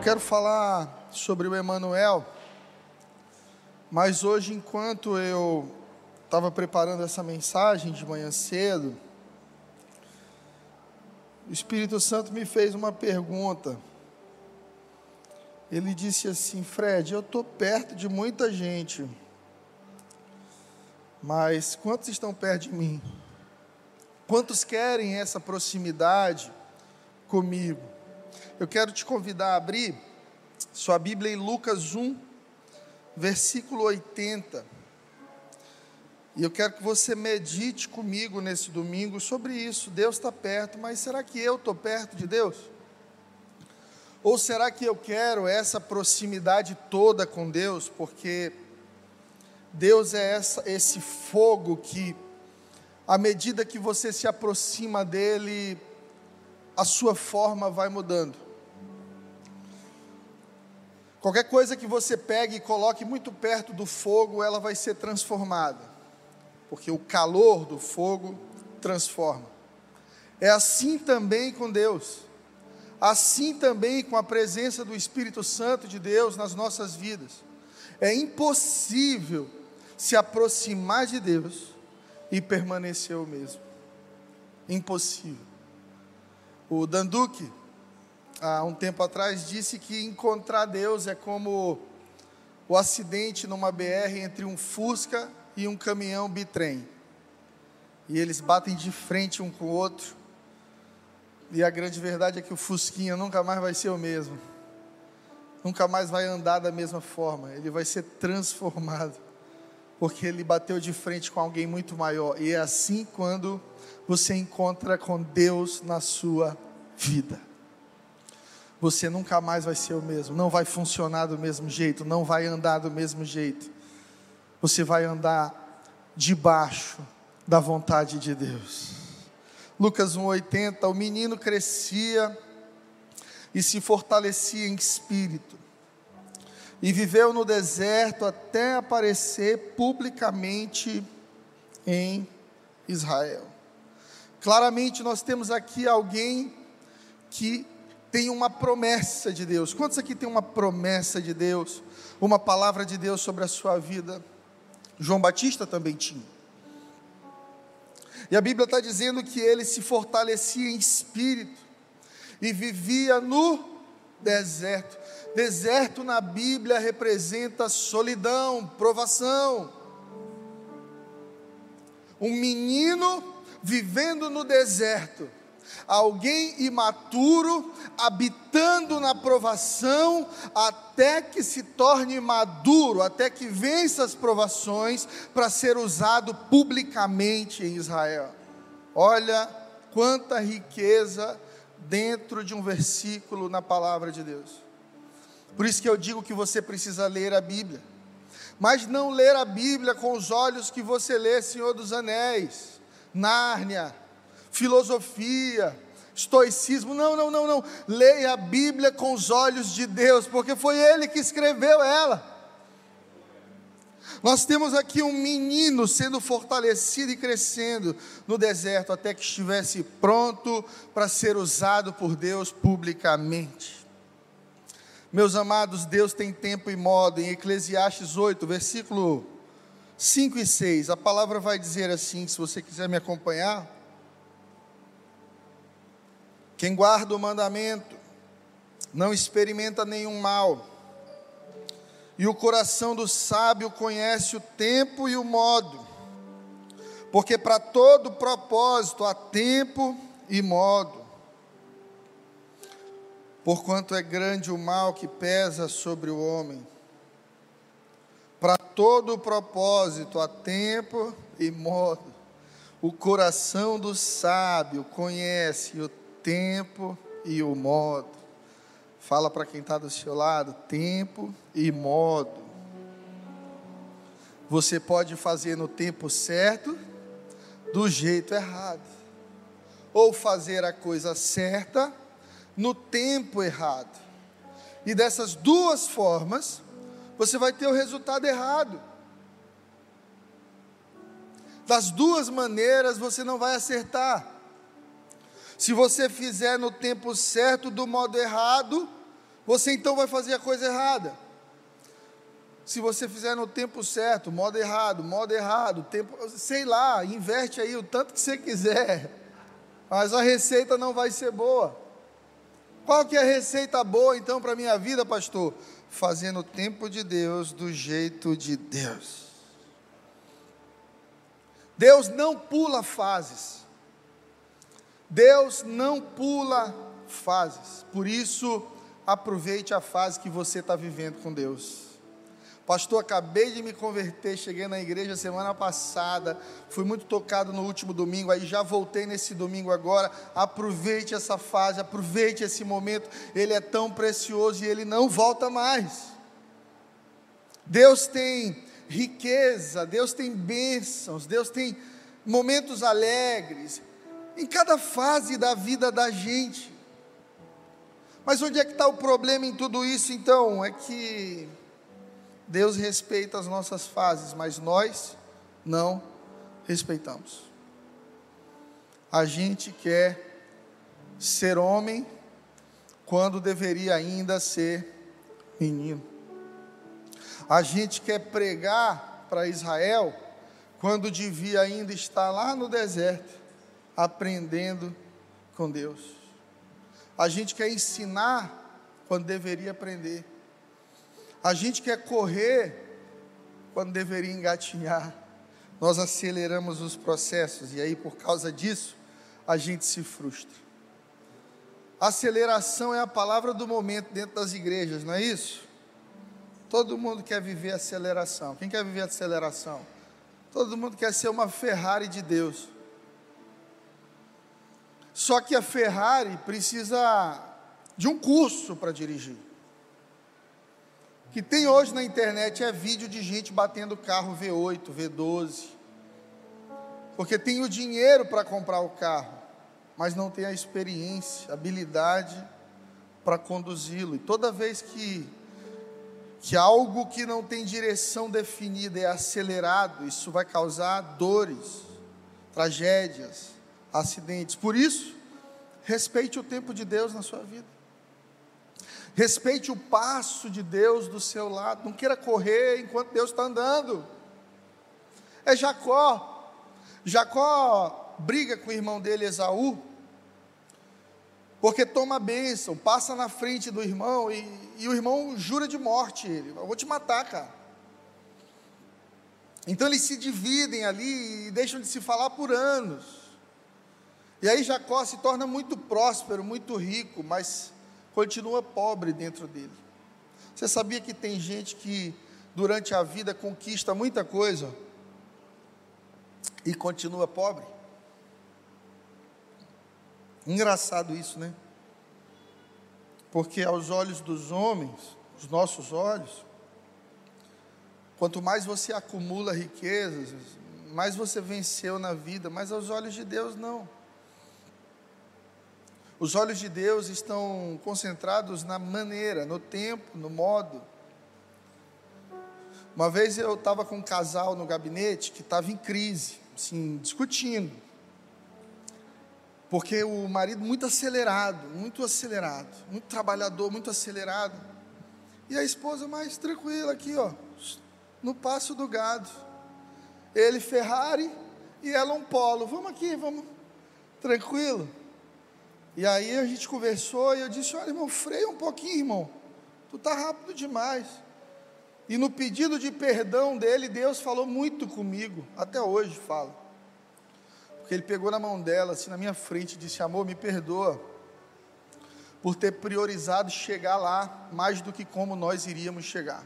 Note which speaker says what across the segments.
Speaker 1: quero falar sobre o Emanuel, mas hoje, enquanto eu estava preparando essa mensagem de manhã cedo, o Espírito Santo me fez uma pergunta. Ele disse assim: Fred, eu estou perto de muita gente, mas quantos estão perto de mim? Quantos querem essa proximidade comigo? Eu quero te convidar a abrir sua Bíblia em Lucas 1, versículo 80. E eu quero que você medite comigo nesse domingo sobre isso. Deus está perto, mas será que eu estou perto de Deus? Ou será que eu quero essa proximidade toda com Deus? Porque Deus é esse fogo que, à medida que você se aproxima dEle, a sua forma vai mudando. Qualquer coisa que você pegue e coloque muito perto do fogo, ela vai ser transformada, porque o calor do fogo transforma. É assim também com Deus, assim também com a presença do Espírito Santo de Deus nas nossas vidas. É impossível se aproximar de Deus e permanecer o mesmo. Impossível. O Danduque, há um tempo atrás, disse que encontrar Deus é como o acidente numa BR entre um Fusca e um caminhão bitrem. E eles batem de frente um com o outro. E a grande verdade é que o Fusquinha nunca mais vai ser o mesmo. Nunca mais vai andar da mesma forma. Ele vai ser transformado, porque ele bateu de frente com alguém muito maior. E é assim quando você encontra com Deus na sua vida. Você nunca mais vai ser o mesmo, não vai funcionar do mesmo jeito, não vai andar do mesmo jeito. Você vai andar debaixo da vontade de Deus. Lucas 1,80, o menino crescia e se fortalecia em espírito, e viveu no deserto até aparecer publicamente em Israel. Claramente nós temos aqui alguém que tem uma promessa de Deus. Quantos aqui tem uma promessa de Deus, uma palavra de Deus sobre a sua vida? João Batista também tinha. E a Bíblia está dizendo que ele se fortalecia em espírito e vivia no deserto. Deserto na Bíblia representa solidão, provação. Um menino vivendo no deserto, alguém imaturo habitando na provação, até que se torne maduro, até que vença as provações, para ser usado publicamente em Israel. Olha quanta riqueza dentro de um versículo na palavra de Deus. Por isso que eu digo que você precisa ler a Bíblia, mas não ler a Bíblia com os olhos que você lê Senhor dos Anéis, Nárnia, filosofia, estoicismo. Não. Leia a Bíblia com os olhos de Deus, porque foi Ele que escreveu ela. Nós temos aqui um menino sendo fortalecido e crescendo no deserto, até que estivesse pronto para ser usado por Deus publicamente. Meus amados, Deus tem tempo e modo. Em Eclesiastes 8, versículo 5 e 6, a palavra vai dizer assim, se você quiser me acompanhar: quem guarda o mandamento não experimenta nenhum mal, e o coração do sábio conhece o tempo e o modo, porque para todo propósito há tempo e modo. Porquanto é grande o mal que pesa sobre o homem, para todo propósito há tempo e modo. O coração do sábio conhece o tempo e o modo. Fala para quem está do seu lado: tempo e modo. Você pode fazer no tempo certo, do jeito errado, ou fazer a coisa certa no tempo errado. E dessas duas formas, você vai ter o resultado errado. Das duas maneiras você não vai acertar. Se você fizer no tempo certo, do modo errado, você então vai fazer a coisa errada. Se você fizer no tempo certo, modo errado, tempo, sei lá, inverte aí o tanto que você quiser, mas a receita não vai ser boa. Qual que é a receita boa então para a minha vida, pastor? Fazendo o tempo de Deus do jeito de Deus. Deus não pula fases. Deus não pula fases. Por isso, aproveite a fase que você está vivendo com Deus. Pastor, acabei de me converter, cheguei na igreja semana passada, fui muito tocado no último domingo, aí já voltei nesse domingo agora. Aproveite essa fase, aproveite esse momento, ele é tão precioso e ele não volta mais. Deus tem riqueza, Deus tem bênçãos, Deus tem momentos alegres, em cada fase da vida da gente. Mas onde é que está o problema em tudo isso então? É que Deus respeita as nossas fases, mas nós não respeitamos. A gente quer ser homem quando deveria ainda ser menino. A gente quer pregar para Israel quando devia ainda estar lá no deserto, aprendendo com Deus. A gente quer ensinar quando deveria aprender. A gente quer correr quando deveria engatinhar. Nós aceleramos os processos e aí por causa disso a gente se frustra. Aceleração é a palavra do momento dentro das igrejas, não é isso? Todo mundo quer viver aceleração. Quem quer viver aceleração? Todo mundo quer ser uma Ferrari de Deus. Só que a Ferrari precisa de um curso para dirigir. O que tem hoje na internet é vídeo de gente batendo carro V8, V12, porque tem o dinheiro para comprar o carro, mas não tem a experiência, a habilidade para conduzi-lo. E toda vez que algo que não tem direção definida é acelerado, isso vai causar dores, tragédias, acidentes. Por isso, respeite o tempo de Deus na sua vida. Respeite o passo de Deus do seu lado. Não queira correr enquanto Deus está andando. É Jacó. Jacó briga com o irmão dele, Esaú, porque toma a bênção, passa na frente do irmão e o irmão jura de morte ele. Eu vou te matar, cara. Então eles se dividem ali e deixam de se falar por anos. E aí Jacó se torna muito próspero, muito rico, mas continua pobre dentro dele. Você sabia que tem gente que durante a vida conquista muita coisa e continua pobre? Engraçado isso, né? Porque aos olhos dos homens, os nossos olhos, quanto mais você acumula riquezas, mais você venceu na vida, mas aos olhos de Deus não. Os olhos de Deus estão concentrados na maneira, no tempo, no modo. Uma vez eu estava com um casal no gabinete que estava em crise, assim, discutindo. Porque o marido muito acelerado, muito trabalhador, muito acelerado. E a esposa mais tranquila aqui, ó, no passo do gado. Ele Ferrari e ela um Polo. Vamos aqui, vamos, tranquilo. E aí a gente conversou e eu disse: olha, irmão, freia um pouquinho, irmão, tu está rápido demais. E no pedido de perdão dele, Deus falou muito comigo, até hoje fala. Porque ele pegou na mão dela, assim na minha frente, e disse: amor, me perdoa, por ter priorizado chegar lá, mais do que como nós iríamos chegar.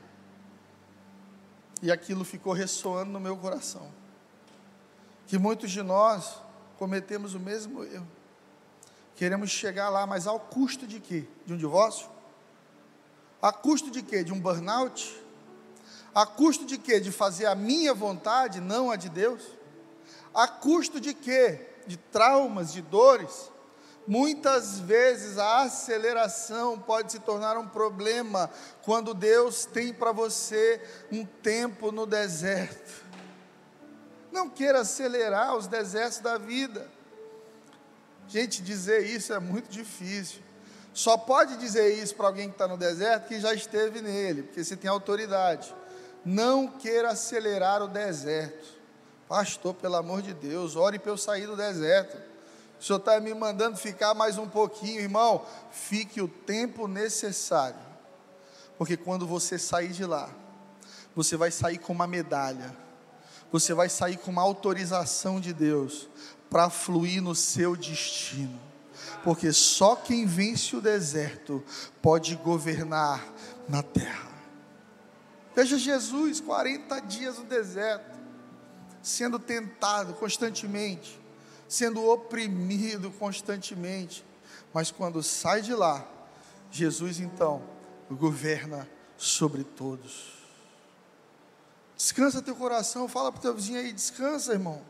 Speaker 1: E aquilo ficou ressoando no meu coração, que muitos de nós cometemos o mesmo erro. Queremos chegar lá, mas ao custo de quê? De um divórcio? A custo de quê? De um burnout? A custo de quê? De fazer a minha vontade, não a de Deus? A custo de quê? De traumas, de dores? Muitas vezes a aceleração pode se tornar um problema quando Deus tem para você um tempo no deserto. Não queira acelerar os desertos da vida. Gente, dizer isso é muito difícil, Só pode dizer isso para alguém que está no deserto que já esteve nele, porque você tem autoridade. Não queira acelerar o deserto. Pastor, pelo amor de Deus, ore para eu sair do deserto. O Senhor está me mandando ficar mais um pouquinho, irmão. Fique o tempo necessário, porque quando você sair de lá, você vai sair com uma medalha, você vai sair com uma autorização de Deus para fluir no seu destino, porque só quem vence o deserto pode governar na terra. Veja Jesus, 40 dias no deserto, sendo tentado constantemente, sendo oprimido constantemente, mas quando sai de lá, Jesus então governa sobre todos. Descansa teu coração, fala para o teu vizinho aí, descansa, irmão.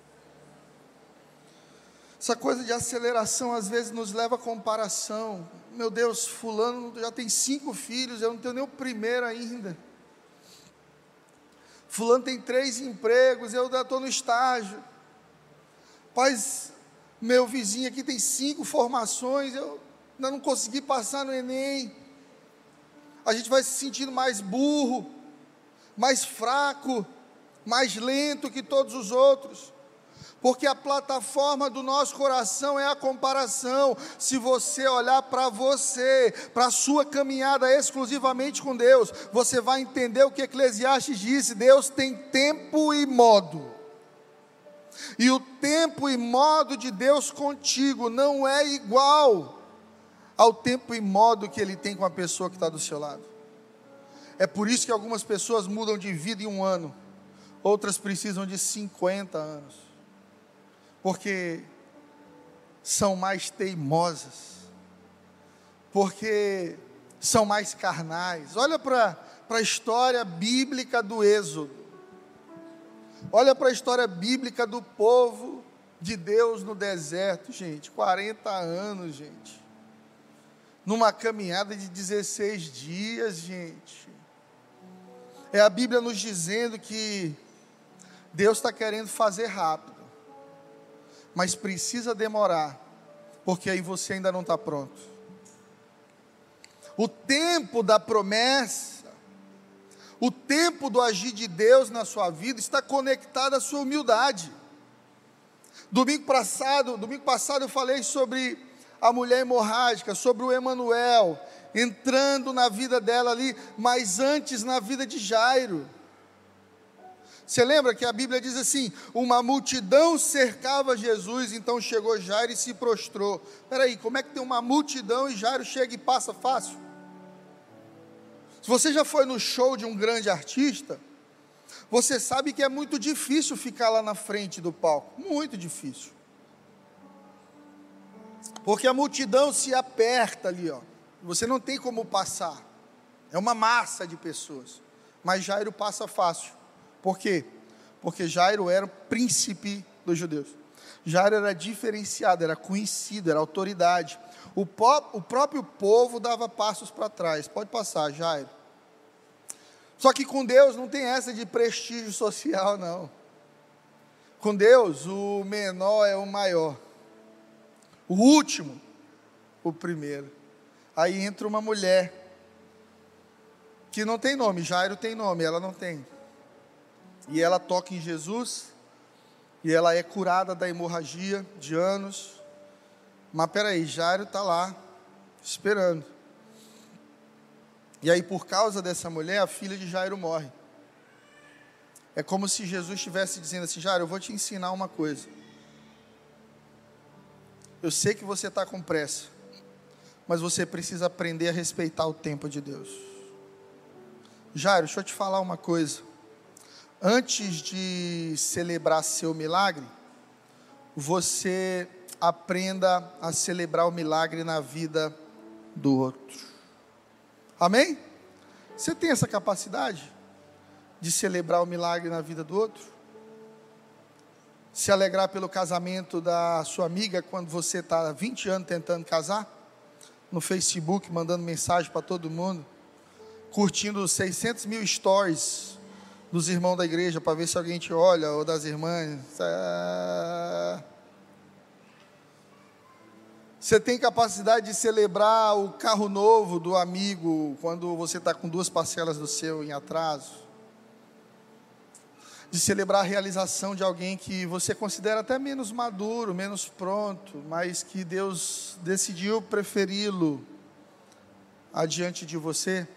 Speaker 1: Essa coisa de aceleração às vezes nos leva a comparação. Meu Deus, fulano já tem 5 filhos, eu não tenho nem o primeiro ainda. Fulano tem 3 empregos, eu ainda estou no estágio. Mas meu vizinho aqui tem 5 formações, eu ainda não consegui passar no Enem. A gente vai se sentindo mais burro, mais fraco, mais lento que todos os outros, porque a plataforma do nosso coração é a comparação. Se você olhar para você, para a sua caminhada exclusivamente com Deus, você vai entender o que Eclesiastes disse: Deus tem tempo e modo, e o tempo e modo de Deus contigo não é igual ao tempo e modo que Ele tem com a pessoa que está do seu lado. É por isso que algumas pessoas mudam de vida em 1 ano, outras precisam de 50 anos, porque são mais teimosas, porque são mais carnais. Olha para a história bíblica do Êxodo, olha para a história bíblica do povo de Deus no deserto, gente, 40 anos, gente, numa caminhada de 16 dias, gente. É a Bíblia nos dizendo que Deus está querendo fazer rápido, mas precisa demorar, porque aí você ainda não está pronto. O tempo da promessa, o tempo do agir de Deus na sua vida está conectado à sua humildade. Domingo passado eu falei sobre a mulher hemorrágica, sobre o Emanuel, entrando na vida dela ali, mas antes na vida de Jairo. Você lembra que a Bíblia diz assim: uma multidão cercava Jesus, então chegou Jairo e se prostrou. Espera aí, como é que tem uma multidão e Jairo chega e passa fácil? Se você já foi no show de um grande artista, você sabe que é muito difícil ficar lá na frente do palco, muito difícil, porque a multidão se aperta ali, ó. Você não tem como passar, é uma massa de pessoas, mas Jairo passa fácil. Por quê? Porque Jairo era o príncipe dos judeus. Jairo era diferenciado, era conhecido, era autoridade. O próprio povo dava passos para trás. Pode passar, Jairo. Só que com Deus não tem essa de prestígio social, não. Com Deus, o menor é o maior, o último, o primeiro. Aí entra uma mulher que não tem nome. Jairo tem nome, ela não tem. E ela toca em Jesus, e ela é curada da hemorragia de anos. Mas peraí, Jairo está lá, esperando. E aí, por causa dessa mulher, a filha de Jairo morre. É como se Jesus estivesse dizendo assim: Jairo, eu vou te ensinar uma coisa. Eu sei que você está com pressa, mas você precisa aprender a respeitar o tempo de Deus. Jairo, deixa eu te falar uma coisa. Antes de celebrar seu milagre, você aprenda a celebrar o milagre na vida do outro. Amém? Você tem essa capacidade de celebrar o milagre na vida do outro? Se alegrar pelo casamento da sua amiga quando você está há 20 anos tentando casar? No Facebook, mandando mensagem para todo mundo, curtindo 600 mil stories dos irmãos da igreja, para ver se alguém te olha, ou das irmãs. Você tem capacidade de celebrar o carro novo do amigo quando você está com 2 parcelas do seu em atraso? De celebrar a realização de alguém que você considera até menos maduro, menos pronto, mas que Deus decidiu preferi-lo adiante de você?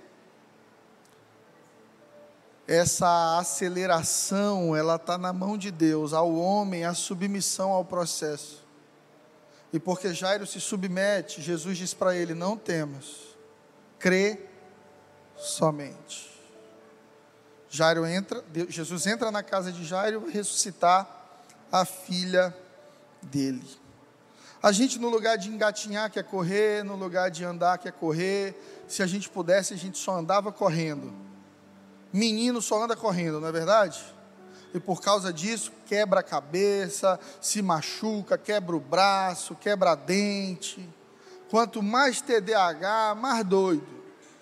Speaker 1: Essa aceleração, ela está na mão de Deus, ao homem, a submissão ao processo. E porque Jairo se submete, Jesus diz para ele: não temas, crê somente. Jesus entra na casa de Jairo e vai ressuscitar a filha dele. A gente, no lugar de engatinhar, quer correr, no lugar de andar, quer correr. Se a gente pudesse, a gente só andava correndo. Menino só anda correndo, não é verdade? E por causa disso, quebra a cabeça, se machuca, quebra o braço, quebra a dente. Quanto mais TDAH, mais doido.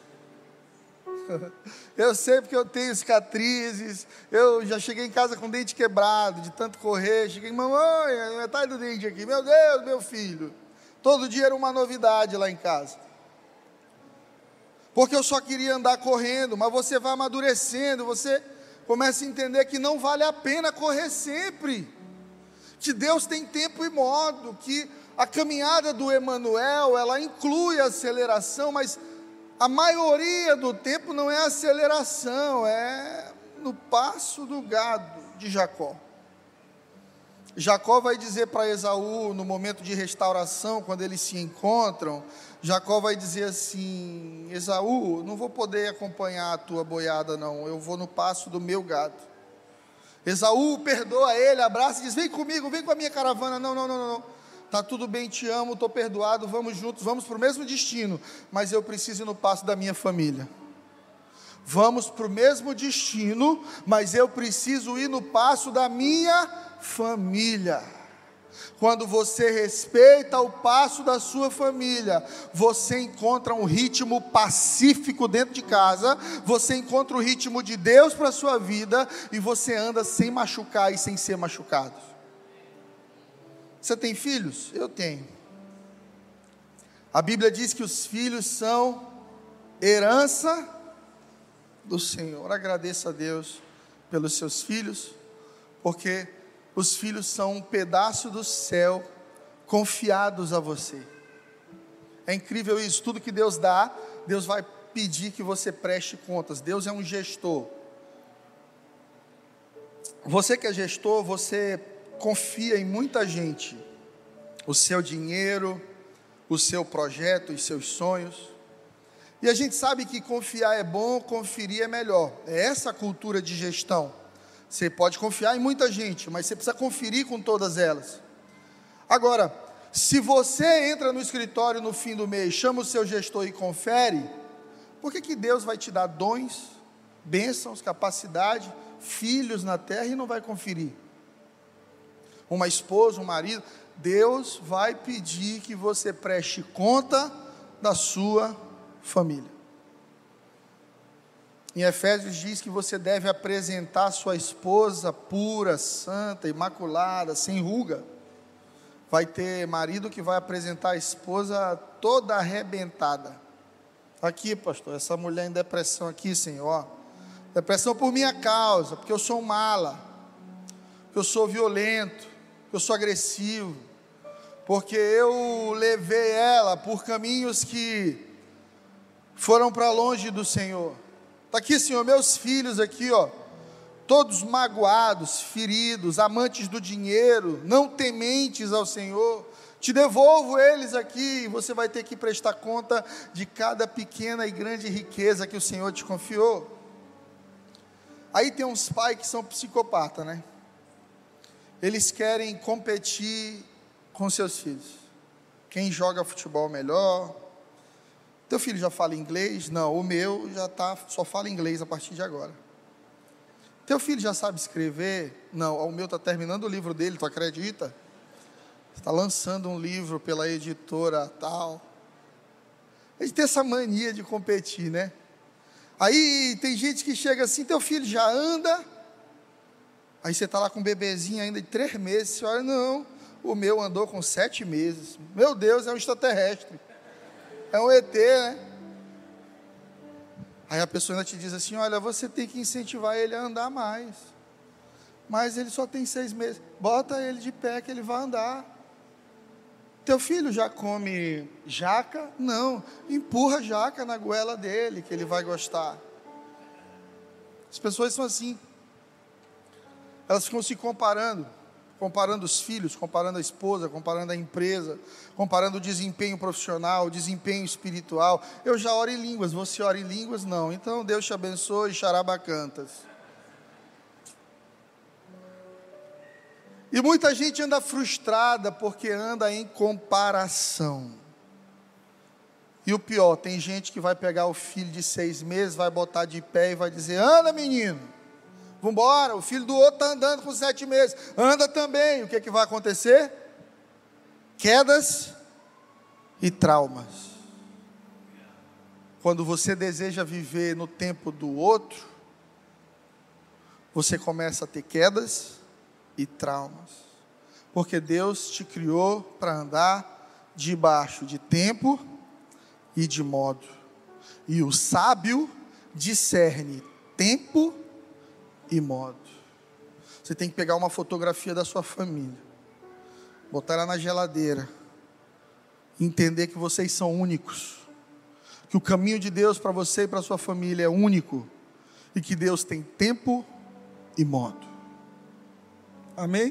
Speaker 1: Eu sei porque eu tenho cicatrizes. Eu já cheguei em casa com o dente quebrado, de tanto correr. Cheguei, mamãe, metade do dente aqui. Meu Deus, meu filho. Todo dia era uma novidade lá em casa. Porque eu só queria andar correndo, mas você vai amadurecendo, você começa a entender que não vale a pena correr sempre, que Deus tem tempo e modo, que a caminhada do Emanuel, ela inclui a aceleração, mas a maioria do tempo não é aceleração, é no passo do gado de Jacó. Jacó vai dizer para Esaú, no momento de restauração, quando eles se encontram, Jacó vai dizer assim: Esaú, não vou poder acompanhar a tua boiada não, eu vou no passo do meu gado. Esaú perdoa ele, abraça e diz: vem comigo, vem com a minha caravana. Não, está tudo bem, te amo, estou perdoado, vamos juntos, vamos para o mesmo destino, mas eu preciso ir no passo da minha família. Vamos para o mesmo destino, mas eu preciso ir no passo da minha família. Quando você respeita o passo da sua família, você encontra um ritmo pacífico dentro de casa, você encontra o ritmo de Deus para a sua vida, e você anda sem machucar e sem ser machucado. Você tem filhos? Eu tenho. A Bíblia diz que os filhos são herança do Senhor. Agradeça a Deus pelos seus filhos, porque os filhos são um pedaço do céu confiados a você. É incrível isso, tudo que Deus dá, Deus vai pedir que você preste contas. Deus é um gestor. Você que é gestor, você confia em muita gente, o seu dinheiro, o seu projeto, os seus sonhos. E a gente sabe que confiar é bom, conferir é melhor. É essa a cultura de gestão. Você pode confiar em muita gente, mas você precisa conferir com todas elas. Agora, se você entra no escritório no fim do mês, chama o seu gestor e confere, por que Deus vai te dar dons, bênçãos, capacidade, filhos na terra e não vai conferir? Uma esposa, um marido, Deus vai pedir que você preste conta da sua família. Em Efésios diz que você deve apresentar sua esposa pura, santa, imaculada, sem ruga. Vai ter marido que vai apresentar a esposa toda arrebentada. Aqui, pastor, essa mulher em depressão aqui, Senhor. Depressão por minha causa, porque eu sou um mala, porque eu sou violento, porque eu sou agressivo, porque eu levei ela por caminhos que foram para longe do Senhor. Está aqui, Senhor, meus filhos aqui, ó, todos magoados, feridos, amantes do dinheiro, não tementes ao Senhor. Te devolvo eles aqui, e você vai ter que prestar conta de cada pequena e grande riqueza que o Senhor te confiou. Aí tem uns pais que são psicopatas, né? Eles querem competir com seus filhos. Quem joga futebol melhor? Teu filho já fala inglês? Não, o meu só fala inglês a partir de agora. Teu filho já sabe escrever? Não, o meu está terminando o livro dele, tu acredita? Está lançando um livro pela editora tal. A gente tem essa mania de competir, né? Aí tem gente que chega assim, teu filho já anda, aí você está lá com um bebezinho ainda de 3 meses, você olha, não, O meu andou com 7 meses. Meu Deus, é um extraterrestre. É um ET, né? Aí a pessoa ainda te diz assim, olha, você tem que incentivar ele a andar mais. Mas ele só tem 6 meses. Bota ele de pé que ele vai andar. Teu filho já come jaca? Não. Empurra jaca na goela dele, que ele vai gostar. As pessoas são assim. Elas ficam se comparando os filhos, comparando a esposa, comparando a empresa, comparando o desempenho profissional, o desempenho espiritual. Eu já oro em línguas, você ora em línguas? Não. Então Deus te abençoe, xarabacantas. E muita gente anda frustrada porque anda em comparação. E o pior, tem gente que vai pegar o filho de 6 meses, vai botar de pé e vai dizer, anda menino, vambora, o filho do outro está andando com 7 meses, anda também. O que vai acontecer? Quedas e traumas. Quando você deseja viver no tempo do outro, você começa a ter quedas e traumas, porque Deus te criou para andar debaixo de tempo e de modo, e o sábio discerne tempo e modo. Você tem que pegar uma fotografia da sua família, botar ela na geladeira, entender que vocês são únicos, que o caminho de Deus para você e para sua família é único, e que Deus tem tempo e modo. Amém?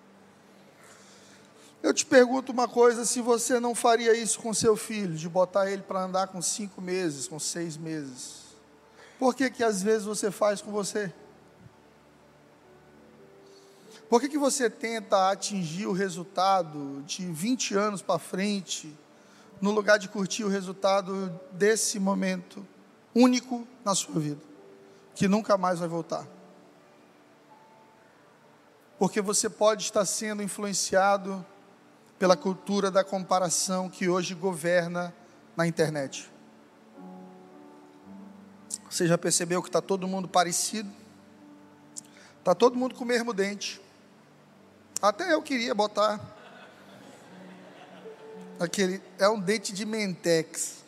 Speaker 1: Eu te pergunto uma coisa, se você não faria isso com seu filho, de botar ele para andar com 5 meses, com 6 meses, por que às vezes você faz com você? Por que você tenta atingir o resultado de 20 anos para frente, no lugar de curtir o resultado desse momento único na sua vida, que nunca mais vai voltar? Porque você pode estar sendo influenciado pela cultura da comparação que hoje governa na internet. Você já percebeu que está todo mundo parecido? Está todo mundo com o mesmo dente. Até eu queria botar aquele, é um dente de Mentex.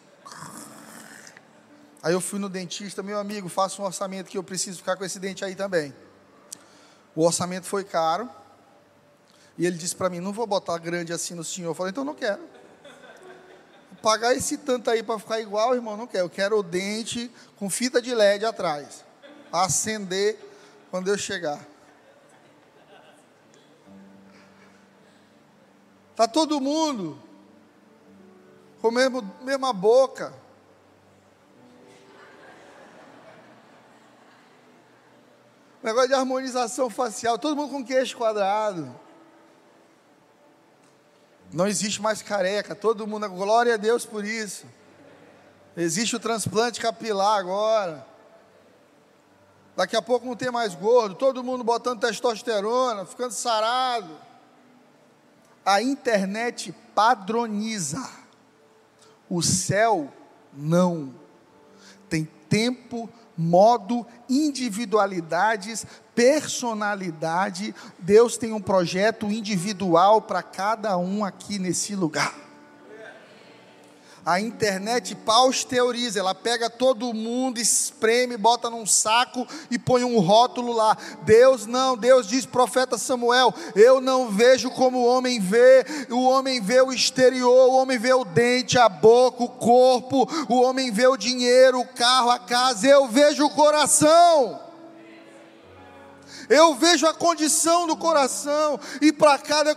Speaker 1: Aí eu fui no dentista, meu amigo, faça um orçamento que eu preciso ficar com esse dente aí também. O orçamento foi caro, e ele disse para mim, não vou botar grande assim no senhor. Eu falei, então não quero. Pagar esse tanto aí para ficar igual, irmão, não quero. Eu quero o dente com fita de LED atrás, para acender quando eu chegar. Está todo mundo com a mesma boca. Negócio de harmonização facial, todo mundo com queixo quadrado. Não existe mais careca, todo mundo, glória a Deus por isso. Existe o transplante capilar agora. Daqui a pouco não tem mais gordo, todo mundo botando testosterona, ficando sarado. A internet padroniza, o céu não. Tem tempo, modo, individualidades, personalidade. Deus tem um projeto individual para cada um aqui nesse lugar. A internet pasteuriza, ela pega todo mundo, espreme, bota num saco e põe um rótulo lá. Deus não, Deus diz, profeta Samuel, eu não vejo como o homem vê o exterior, o homem vê o dente, a boca, o corpo, o homem vê o dinheiro, o carro, a casa, eu vejo o coração. Eu vejo a condição do coração, e para cada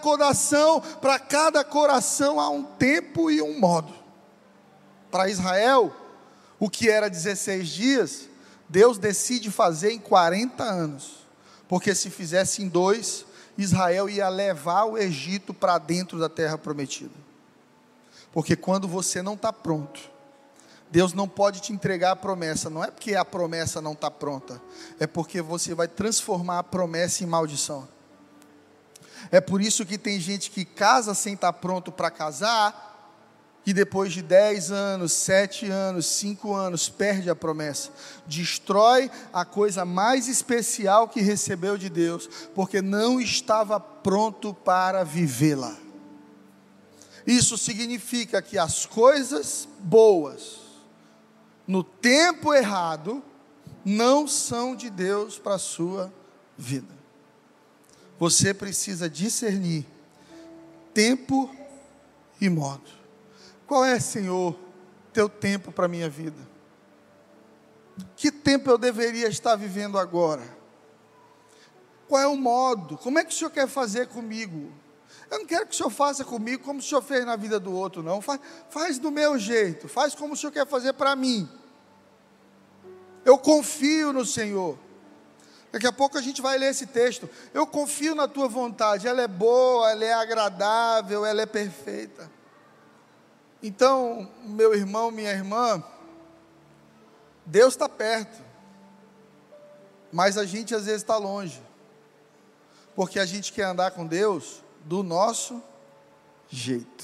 Speaker 1: coração há um tempo e um modo. Para Israel, o que era 16 dias, Deus decide fazer em 40 anos, porque se fizesse em 2, Israel ia levar o Egito para dentro da terra prometida. Porque quando você não está pronto, Deus não pode te entregar a promessa, não é porque a promessa não está pronta, é porque você vai transformar a promessa em maldição. É por isso que tem gente que casa sem estar pronto para casar, que depois de 10 anos, 7 anos, 5 anos, perde a promessa, destrói a coisa mais especial que recebeu de Deus, porque não estava pronto para vivê-la. Isso significa que as coisas boas, no tempo errado, não são de Deus para a sua vida. Você precisa discernir tempo e modo. Qual é, Senhor, teu tempo para a minha vida? Que tempo eu deveria estar vivendo agora? Qual é o modo? Como é que o Senhor quer fazer comigo? Eu não quero que o Senhor faça comigo como o Senhor fez na vida do outro, não. Faz do meu jeito, faz como o Senhor quer fazer para mim. Eu confio no Senhor. Daqui a pouco a gente vai ler esse texto. Eu confio na tua vontade, ela é boa, ela é agradável, ela é perfeita. Então, meu irmão, minha irmã, Deus está perto, mas a gente às vezes está longe, porque a gente quer andar com Deus do nosso jeito.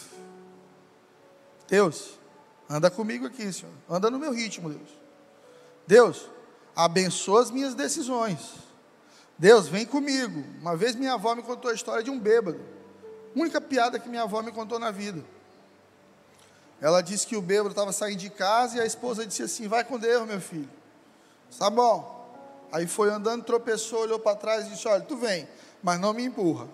Speaker 1: Deus, anda comigo aqui, Senhor, anda no meu ritmo, Deus. Deus, abençoa as minhas decisões. Deus, vem comigo. Uma vez minha avó me contou a história de um bêbado, única piada que minha avó me contou na vida. Ela disse que o bêbado estava saindo de casa e a esposa disse assim: vai com Deus, meu filho. Tá bom. Aí foi andando, tropeçou, olhou para trás e disse: olha, tu vem, mas não me empurra.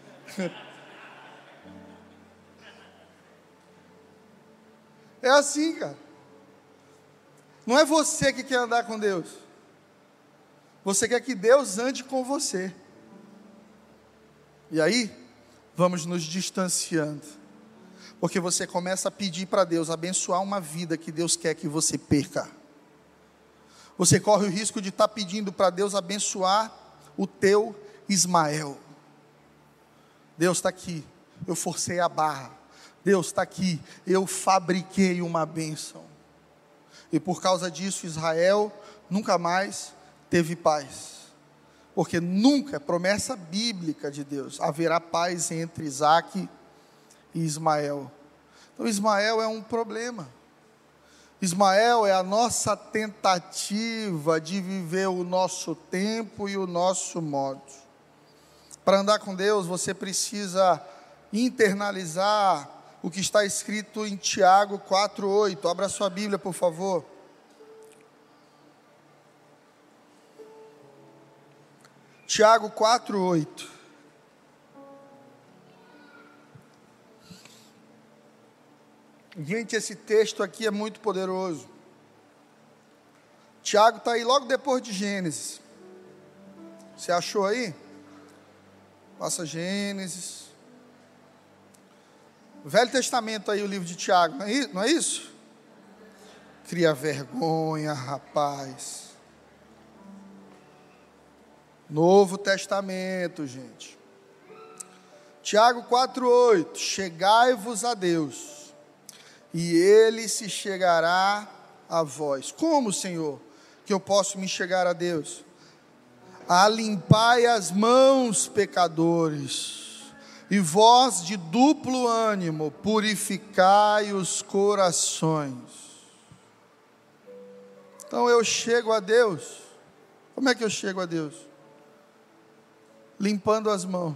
Speaker 1: É assim, cara. Não é você que quer andar com Deus. Você quer que Deus ande com você. E aí, vamos nos distanciando. Porque você começa a pedir para Deus abençoar uma vida que Deus quer que você perca. Você corre o risco de estar pedindo para Deus abençoar o teu Ismael. Deus está aqui, eu forcei a barra. Deus está aqui, eu fabriquei uma bênção. E por causa disso Israel nunca mais teve paz. Porque nunca, promessa bíblica de Deus, haverá paz entre Isaque e Ismael. Então Ismael é um problema. Ismael é a nossa tentativa de viver o nosso tempo e o nosso modo. Para andar com Deus, você precisa internalizar o que está escrito em Tiago 4:8. Abra sua Bíblia, por favor. Tiago 4:8. Gente, esse texto aqui é muito poderoso. Tiago está aí logo depois de Gênesis. Você achou aí? Passa Gênesis. Velho Testamento aí, o livro de Tiago, não é isso? Cria vergonha, rapaz. Novo Testamento, gente. Tiago 4:8. Chegai-vos a Deus, e Ele se chegará a vós. Como, Senhor, que eu posso me chegar a Deus? Alimpai as mãos, pecadores, e vós de duplo ânimo, purificai os corações. Então eu chego a Deus. Como é que eu chego a Deus? Limpando as mãos.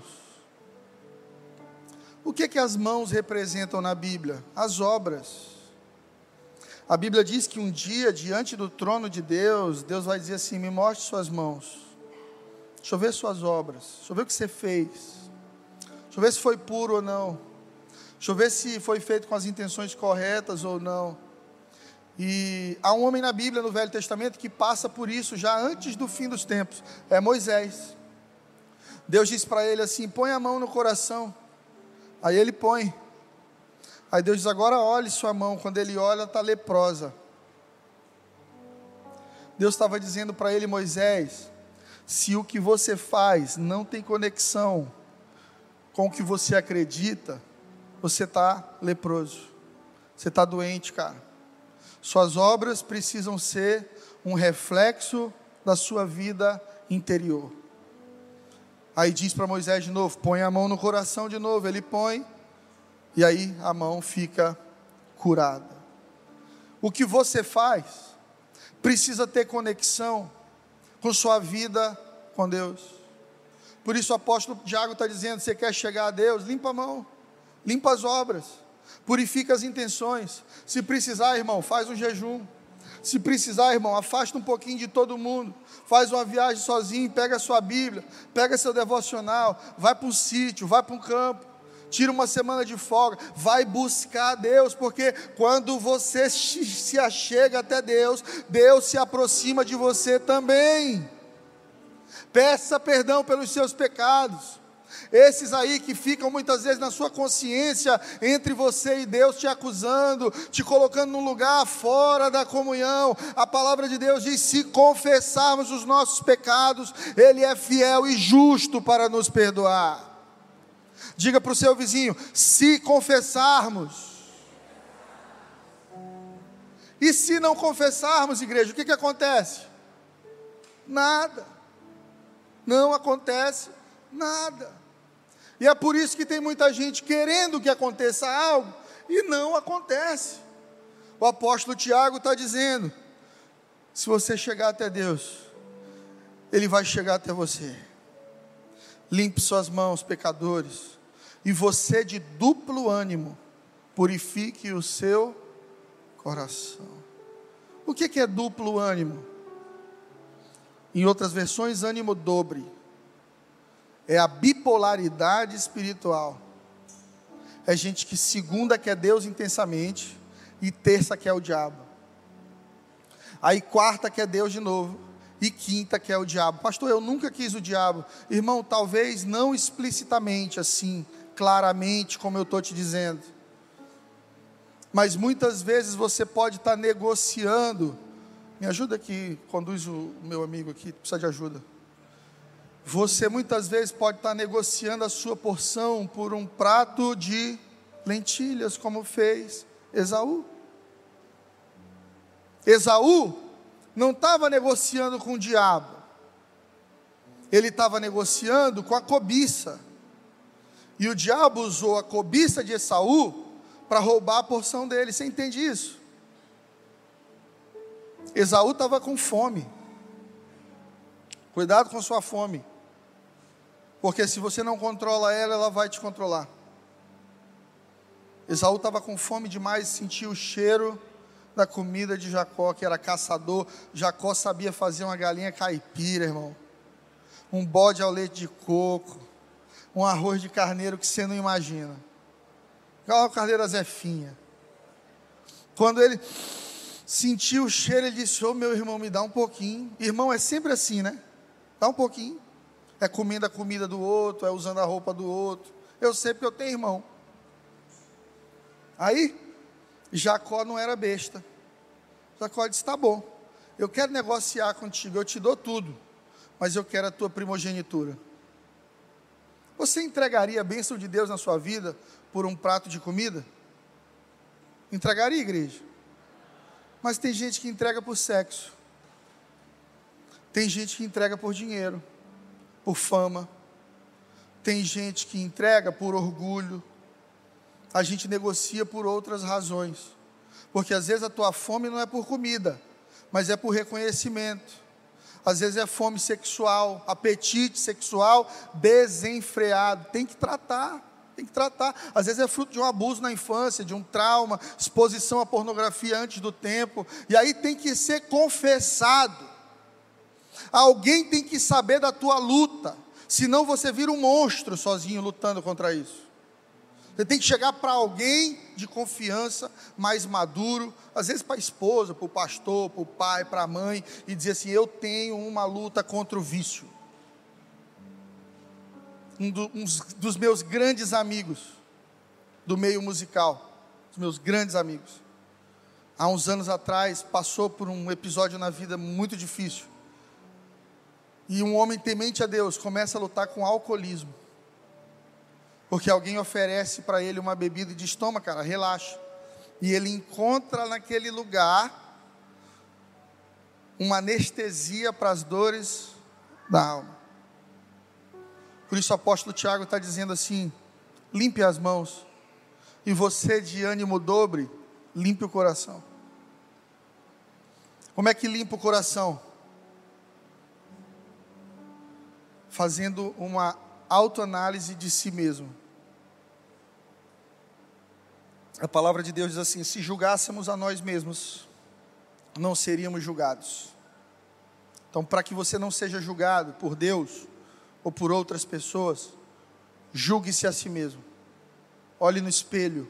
Speaker 1: O que as mãos representam na Bíblia? As obras. A Bíblia diz que um dia, diante do trono de Deus, Deus vai dizer assim: me mostre suas mãos, deixa eu ver suas obras, deixa eu ver o que você fez, deixa eu ver se foi puro ou não, deixa eu ver se foi feito com as intenções corretas ou não. E há um homem na Bíblia, no Velho Testamento, que passa por isso já antes do fim dos tempos, é Moisés. Deus diz para ele assim: põe a mão no coração. Aí ele põe. Aí Deus diz: agora olhe sua mão. Quando ele olha, está leprosa. Deus estava dizendo para ele: Moisés, se o que você faz não tem conexão com o que você acredita, você está leproso, você está doente, cara. Suas obras precisam ser um reflexo da sua vida interior. Aí diz para Moisés de novo: põe a mão no coração de novo. Ele põe, e aí a mão fica curada. O que você faz precisa ter conexão com sua vida com Deus. Por isso o apóstolo Tiago está dizendo: você quer chegar a Deus? Limpa a mão, limpa as obras, purifica as intenções. Se precisar, irmão, faz um jejum. Se precisar, irmão, afasta um pouquinho de todo mundo, faz uma viagem sozinho, pega a sua Bíblia, pega seu devocional, vai para um sítio, vai para um campo, tira uma semana de folga, vai buscar Deus, porque quando você se achega até Deus, Deus se aproxima de você também. Peça perdão pelos seus pecados, esses aí que ficam muitas vezes na sua consciência, entre você e Deus, te acusando, te colocando num lugar fora da comunhão. A palavra de Deus diz: se confessarmos os nossos pecados, Ele é fiel e justo para nos perdoar. Diga para o seu vizinho: se confessarmos. E se não confessarmos, igreja, o que acontece? Nada. Não acontece nada. E é por isso que tem muita gente querendo que aconteça algo e não acontece. O apóstolo Tiago está dizendo: se você chegar até Deus, Ele vai chegar até você. Limpe suas mãos, pecadores, e você de duplo ânimo, purifique o seu coração. O que é duplo ânimo? Em outras versões, ânimo dobre. É a bipolaridade espiritual. É gente que segunda quer Deus intensamente e terça quer o diabo. Aí quarta quer Deus de novo e quinta quer o diabo. Pastor, eu nunca quis o diabo. Irmão, talvez não explicitamente assim, claramente como eu estou te dizendo. Mas muitas vezes você pode estar negociando. Me ajuda aqui, conduz o meu amigo aqui, precisa de ajuda. Você muitas vezes pode estar negociando a sua porção por um prato de lentilhas, como fez Esaú. Esaú não estava negociando com o diabo, ele estava negociando com a cobiça. E o diabo usou a cobiça de Esaú para roubar a porção dele. Você entende isso? Esaú estava com fome. Cuidado com sua fome, porque se você não controla ela, ela vai te controlar. Esaú estava com fome demais, sentia o cheiro da comida de Jacó, que era caçador. Jacó sabia fazer uma galinha caipira, irmão, um bode ao leite de coco, um arroz de carneiro que você não imagina. Igual a carneira Zefinha. Quando ele sentiu o cheiro, ele disse: ô meu irmão, me dá um pouquinho. Irmão é sempre assim, né? Dá um pouquinho. É comendo a comida do outro, é usando a roupa do outro. Eu sei porque eu tenho irmão. Aí, Jacó não era besta. Jacó disse: tá bom, eu quero negociar contigo, eu te dou tudo, mas eu quero a tua primogenitura. Você entregaria a bênção de Deus na sua vida por um prato de comida? Entregaria, igreja? Mas tem gente que entrega por sexo. Tem gente que entrega por dinheiro, por fama. Tem gente que entrega por orgulho. A gente negocia por outras razões. Porque às vezes a tua fome não é por comida, mas é por reconhecimento. Às vezes é fome sexual, apetite sexual desenfreado. Tem que tratar. Às vezes é fruto de um abuso na infância, de um trauma, exposição à pornografia antes do tempo. E aí tem que ser confessado. Alguém tem que saber da tua luta, senão você vira um monstro sozinho lutando contra isso. Você tem que chegar para alguém de confiança, mais maduro, às vezes para a esposa, para o pastor, para o pai, para a mãe, e dizer assim: eu tenho uma luta contra o vício. Um dos meus grandes amigos do meio musical, dos meus grandes amigos, há uns anos atrás, passou por um episódio na vida muito difícil. E um homem temente a Deus começa a lutar com alcoolismo, porque alguém oferece para ele uma bebida e diz: toma, cara, relaxa. E ele encontra naquele lugar uma anestesia para as dores da alma. Por isso o apóstolo Tiago está dizendo assim: limpe as mãos, e você de ânimo dobre, limpe o coração. Como é que limpa o coração? Fazendo uma autoanálise de si mesmo. A palavra de Deus diz assim: se julgássemos a nós mesmos, não seríamos julgados. Então, para que você não seja julgado por Deus ou por outras pessoas, julgue-se a si mesmo. Olhe no espelho,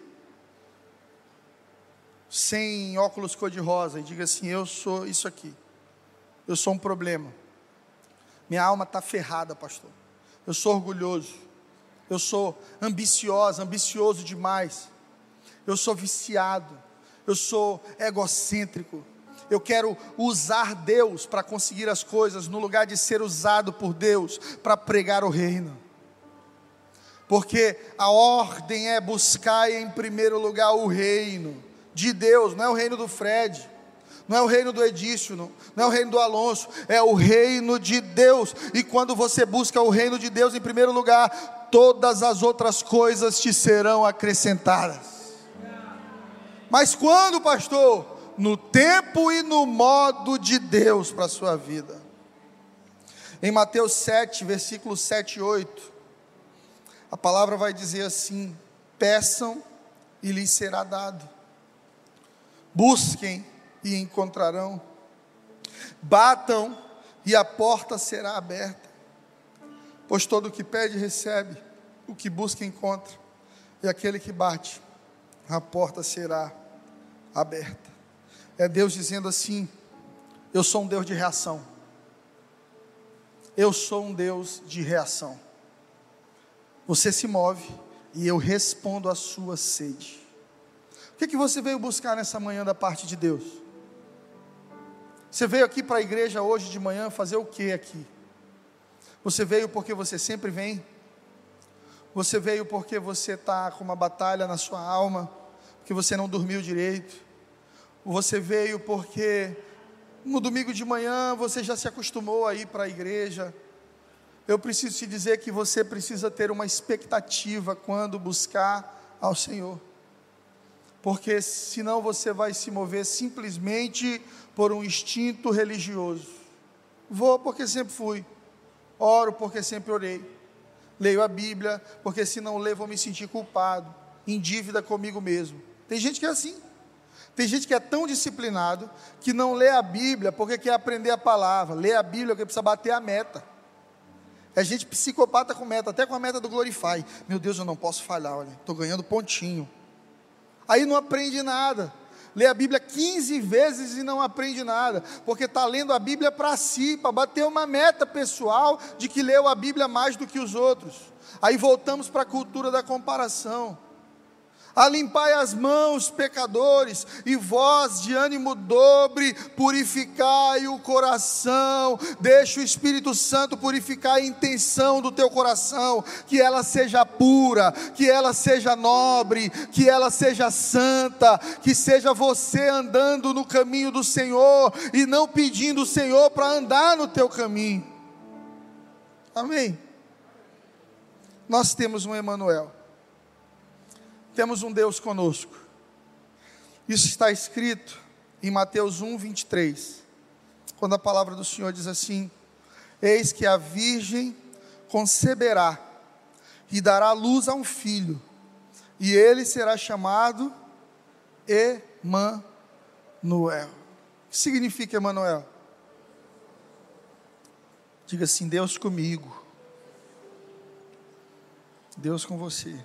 Speaker 1: sem óculos cor-de-rosa, e diga assim: eu sou isso aqui, eu sou um problema, minha alma está ferrada, pastor, eu sou orgulhoso, eu sou ambicioso demais, eu sou viciado, eu sou egocêntrico, eu quero usar Deus para conseguir as coisas, no lugar de ser usado por Deus para pregar o reino. Porque a ordem é buscar em primeiro lugar o reino de Deus, não é o reino do Fred, não é o reino do Edício, não é o reino do Alonso, é o reino de Deus. E quando você busca o reino de Deus em primeiro lugar, todas as outras coisas te serão acrescentadas. Mas quando, pastor? No tempo e no modo de Deus para a sua vida. Em Mateus 7, versículos 7 e 8, a palavra vai dizer assim: peçam e lhes será dado, busquem e encontrarão, batam e a porta será aberta, pois todo o que pede recebe, o que busca encontra, e aquele que bate, a porta será aberta. É Deus dizendo assim: eu sou um Deus de reação. Eu sou um Deus de reação. Você se move e eu respondo à sua sede. O que você veio buscar nessa manhã da parte de Deus? Você veio aqui para a igreja hoje de manhã fazer o que aqui? Você veio porque você sempre vem? Você veio porque você está com uma batalha na sua alma, porque você não dormiu direito? Você veio porque no domingo de manhã você já se acostumou a ir para a igreja? Eu preciso te dizer que você precisa ter uma expectativa quando buscar ao Senhor, porque senão você vai se mover simplesmente por um instinto religioso. Vou porque sempre fui, oro porque sempre orei, leio a Bíblia porque se não ler vou me sentir culpado, em dívida comigo mesmo. Tem gente que é assim. Tem gente que é tão disciplinado que não lê a Bíblia porque quer aprender a palavra, lê a Bíblia porque precisa bater a meta. É gente psicopata com meta, até com a meta do Glorify. Meu Deus, eu não posso falhar, olha, estou ganhando pontinho. Aí não aprende nada. Lê a Bíblia 15 vezes e não aprende nada, porque está lendo a Bíblia para si, para bater uma meta pessoal de que leu a Bíblia mais do que os outros. Aí voltamos para a cultura da comparação. Alimpai as mãos, pecadores, e vós de ânimo dobre, purificai o coração. Deixa o Espírito Santo purificar a intenção do teu coração, que ela seja pura, que ela seja nobre, que ela seja santa, que seja você andando no caminho do Senhor, e não pedindo o Senhor para andar no teu caminho. Amém? Nós temos um Emanuel. Temos um Deus conosco. Isso está escrito em Mateus 1, 23, quando a palavra do Senhor diz assim: eis que a virgem conceberá e dará luz a um filho, e ele será chamado Emanuel. O que significa Emanuel? Diga assim: Deus comigo, Deus com você.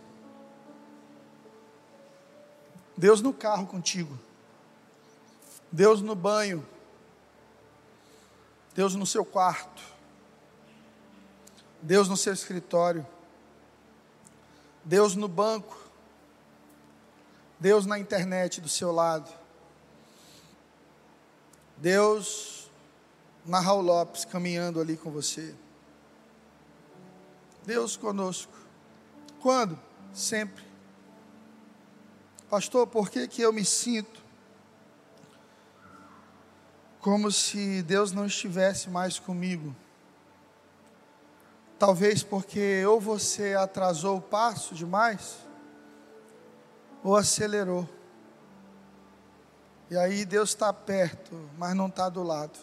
Speaker 1: Deus no carro contigo, Deus no banho, Deus no seu quarto, Deus no seu escritório, Deus no banco, Deus na internet do seu lado, Deus na Raul Lopes caminhando ali com você. Deus conosco. Quando? Sempre. Pastor, por que eu me sinto como se Deus não estivesse mais comigo? Talvez porque ou você atrasou o passo demais, ou acelerou. E aí Deus está perto, mas não está do lado.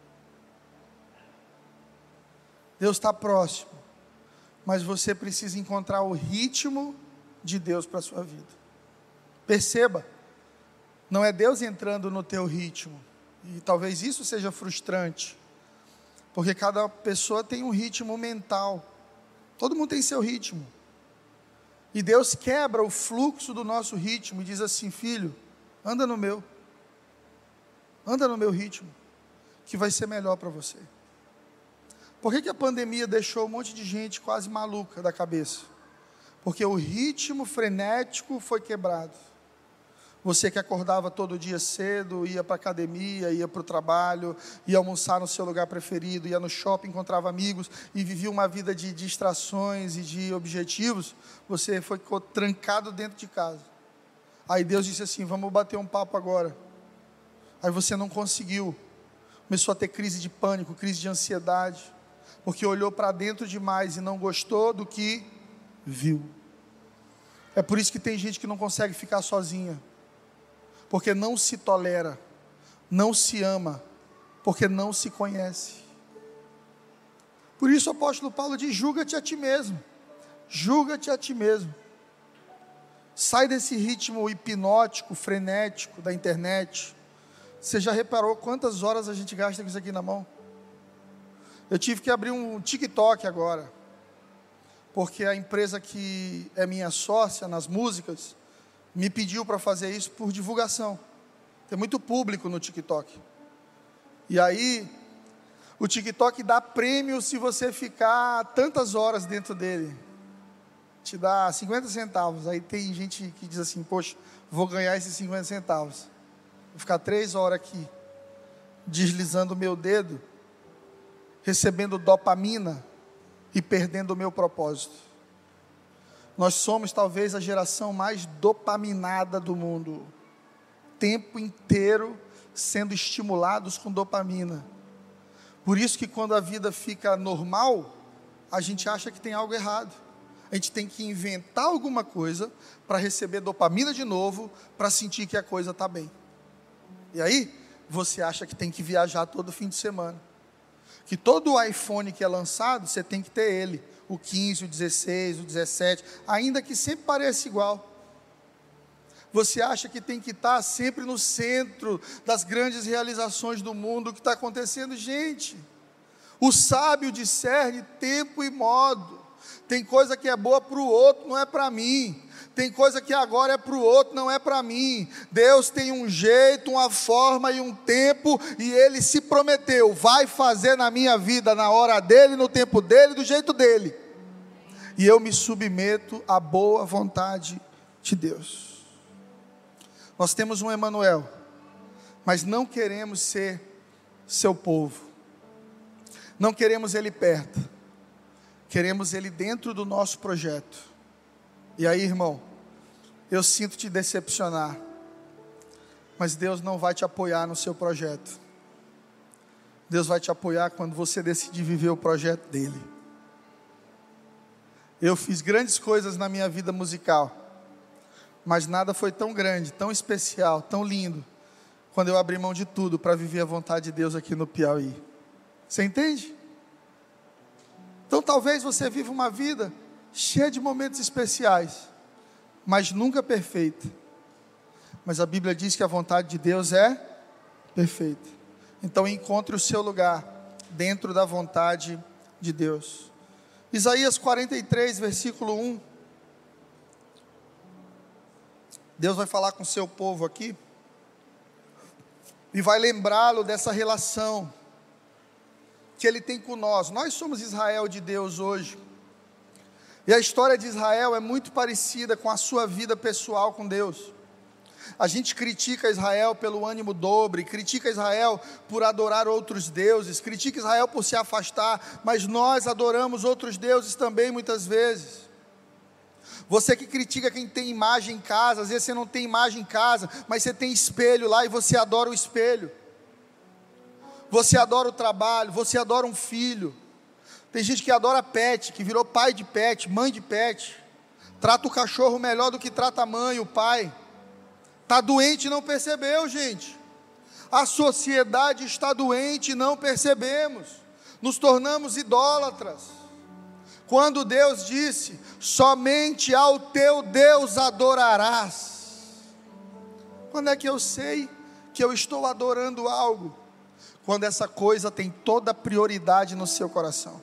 Speaker 1: Deus está próximo, mas você precisa encontrar o ritmo de Deus para a sua vida. Perceba, não é Deus entrando no teu ritmo, e talvez isso seja frustrante, porque cada pessoa tem um ritmo mental, todo mundo tem seu ritmo, e Deus quebra o fluxo do nosso ritmo, e diz assim: filho, anda no meu ritmo, que vai ser melhor para você. Por que a pandemia deixou um monte de gente quase maluca da cabeça? Porque o ritmo frenético foi quebrado. Você que acordava todo dia cedo, ia para a academia, ia para o trabalho, ia almoçar no seu lugar preferido, ia no shopping, encontrava amigos e vivia uma vida de distrações e de objetivos, você ficou trancado dentro de casa. Aí Deus disse assim: vamos bater um papo agora. Aí você não conseguiu, começou a ter crise de pânico, crise de ansiedade, porque olhou para dentro demais e não gostou do que viu. É por isso que tem gente que não consegue ficar sozinha, porque não se tolera, não se ama, porque não se conhece. Por isso o apóstolo Paulo diz: julga-te a ti mesmo, julga-te a ti mesmo. Sai desse ritmo hipnótico, frenético da internet. Você já reparou quantas horas a gente gasta com isso aqui na mão? Eu tive que abrir um TikTok agora, porque a empresa que é minha sócia nas músicas me pediu para fazer isso por divulgação. Tem muito público no TikTok. E aí, o TikTok dá prêmio se você ficar tantas horas dentro dele. Te dá 50 centavos. Aí tem gente que diz assim: poxa, vou ganhar esses 50 centavos. Vou ficar 3 horas aqui, deslizando o meu dedo, recebendo dopamina e perdendo o meu propósito. Nós somos talvez a geração mais dopaminada do mundo. Tempo inteiro sendo estimulados com dopamina. Por isso que quando a vida fica normal, a gente acha que tem algo errado. A gente tem que inventar alguma coisa para receber dopamina de novo, para sentir que a coisa está bem. E aí, você acha que tem que viajar todo fim de semana. Que todo o iPhone que é lançado, você tem que ter ele. O 15, o 16, o 17, ainda que sempre pareça igual. Você acha que tem que estar sempre no centro das grandes realizações do mundo, o que está acontecendo? Gente, o sábio discerne tempo e modo. Tem coisa que é boa para o outro, não é para mim. Tem coisa que agora é para o outro, não é para mim. Deus tem um jeito, uma forma e um tempo, e Ele se prometeu: vai fazer na minha vida, na hora dEle, no tempo dEle, do jeito dEle. E eu me submeto à boa vontade de Deus. Nós temos um Emanuel, mas não queremos ser seu povo. Não queremos Ele perto. Queremos Ele dentro do nosso projeto. E aí, irmão, eu sinto te decepcionar, mas Deus não vai te apoiar no seu projeto. Deus vai te apoiar quando você decidir viver o projeto dEle. Eu fiz grandes coisas na minha vida musical, mas nada foi tão grande, tão especial, tão lindo, quando eu abri mão de tudo para viver a vontade de Deus aqui no Piauí. Você entende? Então talvez você viva uma vida cheia de momentos especiais, mas nunca perfeita. Mas a Bíblia diz que a vontade de Deus é perfeita. Então encontre o seu lugar dentro da vontade de Deus. Isaías 43, versículo 1. Deus vai falar com o seu povo aqui e vai lembrá-lo dessa relação que Ele tem com nós. Nós somos Israel de Deus hoje. E a história de Israel é muito parecida com a sua vida pessoal com Deus. A gente critica Israel pelo ânimo dobre, critica Israel por adorar outros deuses, critica Israel por se afastar, mas nós adoramos outros deuses também muitas vezes. Você que critica quem tem imagem em casa, às vezes você não tem imagem em casa, mas você tem espelho lá e você adora o espelho. Você adora o trabalho, você adora um filho. Tem gente que adora pet, que virou pai de pet, mãe de pet. Trata o cachorro melhor do que trata a mãe, o pai. Está doente e não percebeu, gente. A sociedade está doente e não percebemos. Nos tornamos idólatras. Quando Deus disse: somente ao teu Deus adorarás. Quando é que eu sei que eu estou adorando algo? Quando essa coisa tem toda a prioridade no seu coração.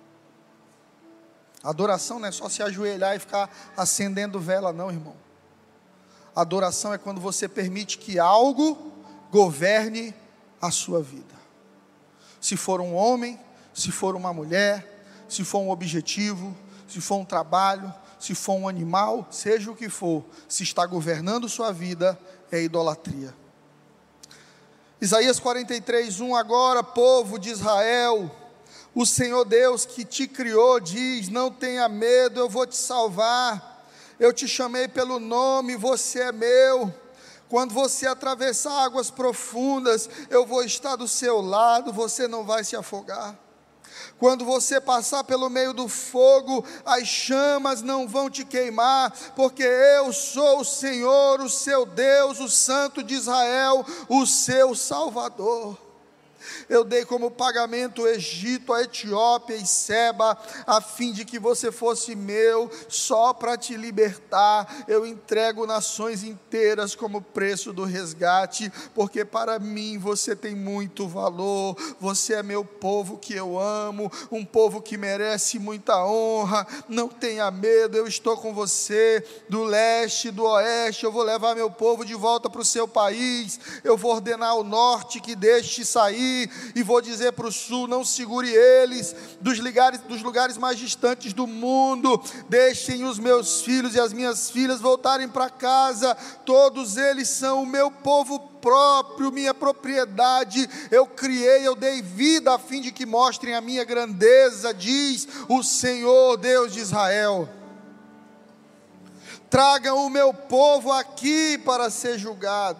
Speaker 1: Adoração não é só se ajoelhar e ficar acendendo vela, não, irmão. Adoração é quando você permite que algo governe a sua vida. Se for um homem, se for uma mulher, se for um objetivo, se for um trabalho, se for um animal, seja o que for, se está governando sua vida, é idolatria. Isaías 43:1, agora, povo de Israel, o Senhor Deus que te criou diz: não tenha medo, eu vou te salvar. Eu te chamei pelo nome, você é meu. Quando você atravessar águas profundas, eu vou estar do seu lado, você não vai se afogar. Quando você passar pelo meio do fogo, as chamas não vão te queimar, porque eu sou o Senhor, o seu Deus, o Santo de Israel, o seu Salvador. Eu dei como pagamento o Egito, a Etiópia e Seba, a fim de que você fosse meu, só para te libertar. Eu entrego nações inteiras como preço do resgate, porque para mim você tem muito valor. Você é meu povo que eu amo, um povo que merece muita honra. Não tenha medo, eu estou com você, do leste, do oeste. Eu vou levar meu povo de volta para o seu país. Eu vou ordenar ao norte que deixe sair, e vou dizer para o sul: não segure eles, dos lugares mais distantes do mundo. Deixem os meus filhos e as minhas filhas voltarem para casa. Todos eles são o meu povo próprio, minha propriedade. Eu criei, eu dei vida a fim de que mostrem a minha grandeza, diz o Senhor Deus de Israel. Tragam o meu povo aqui para ser julgado.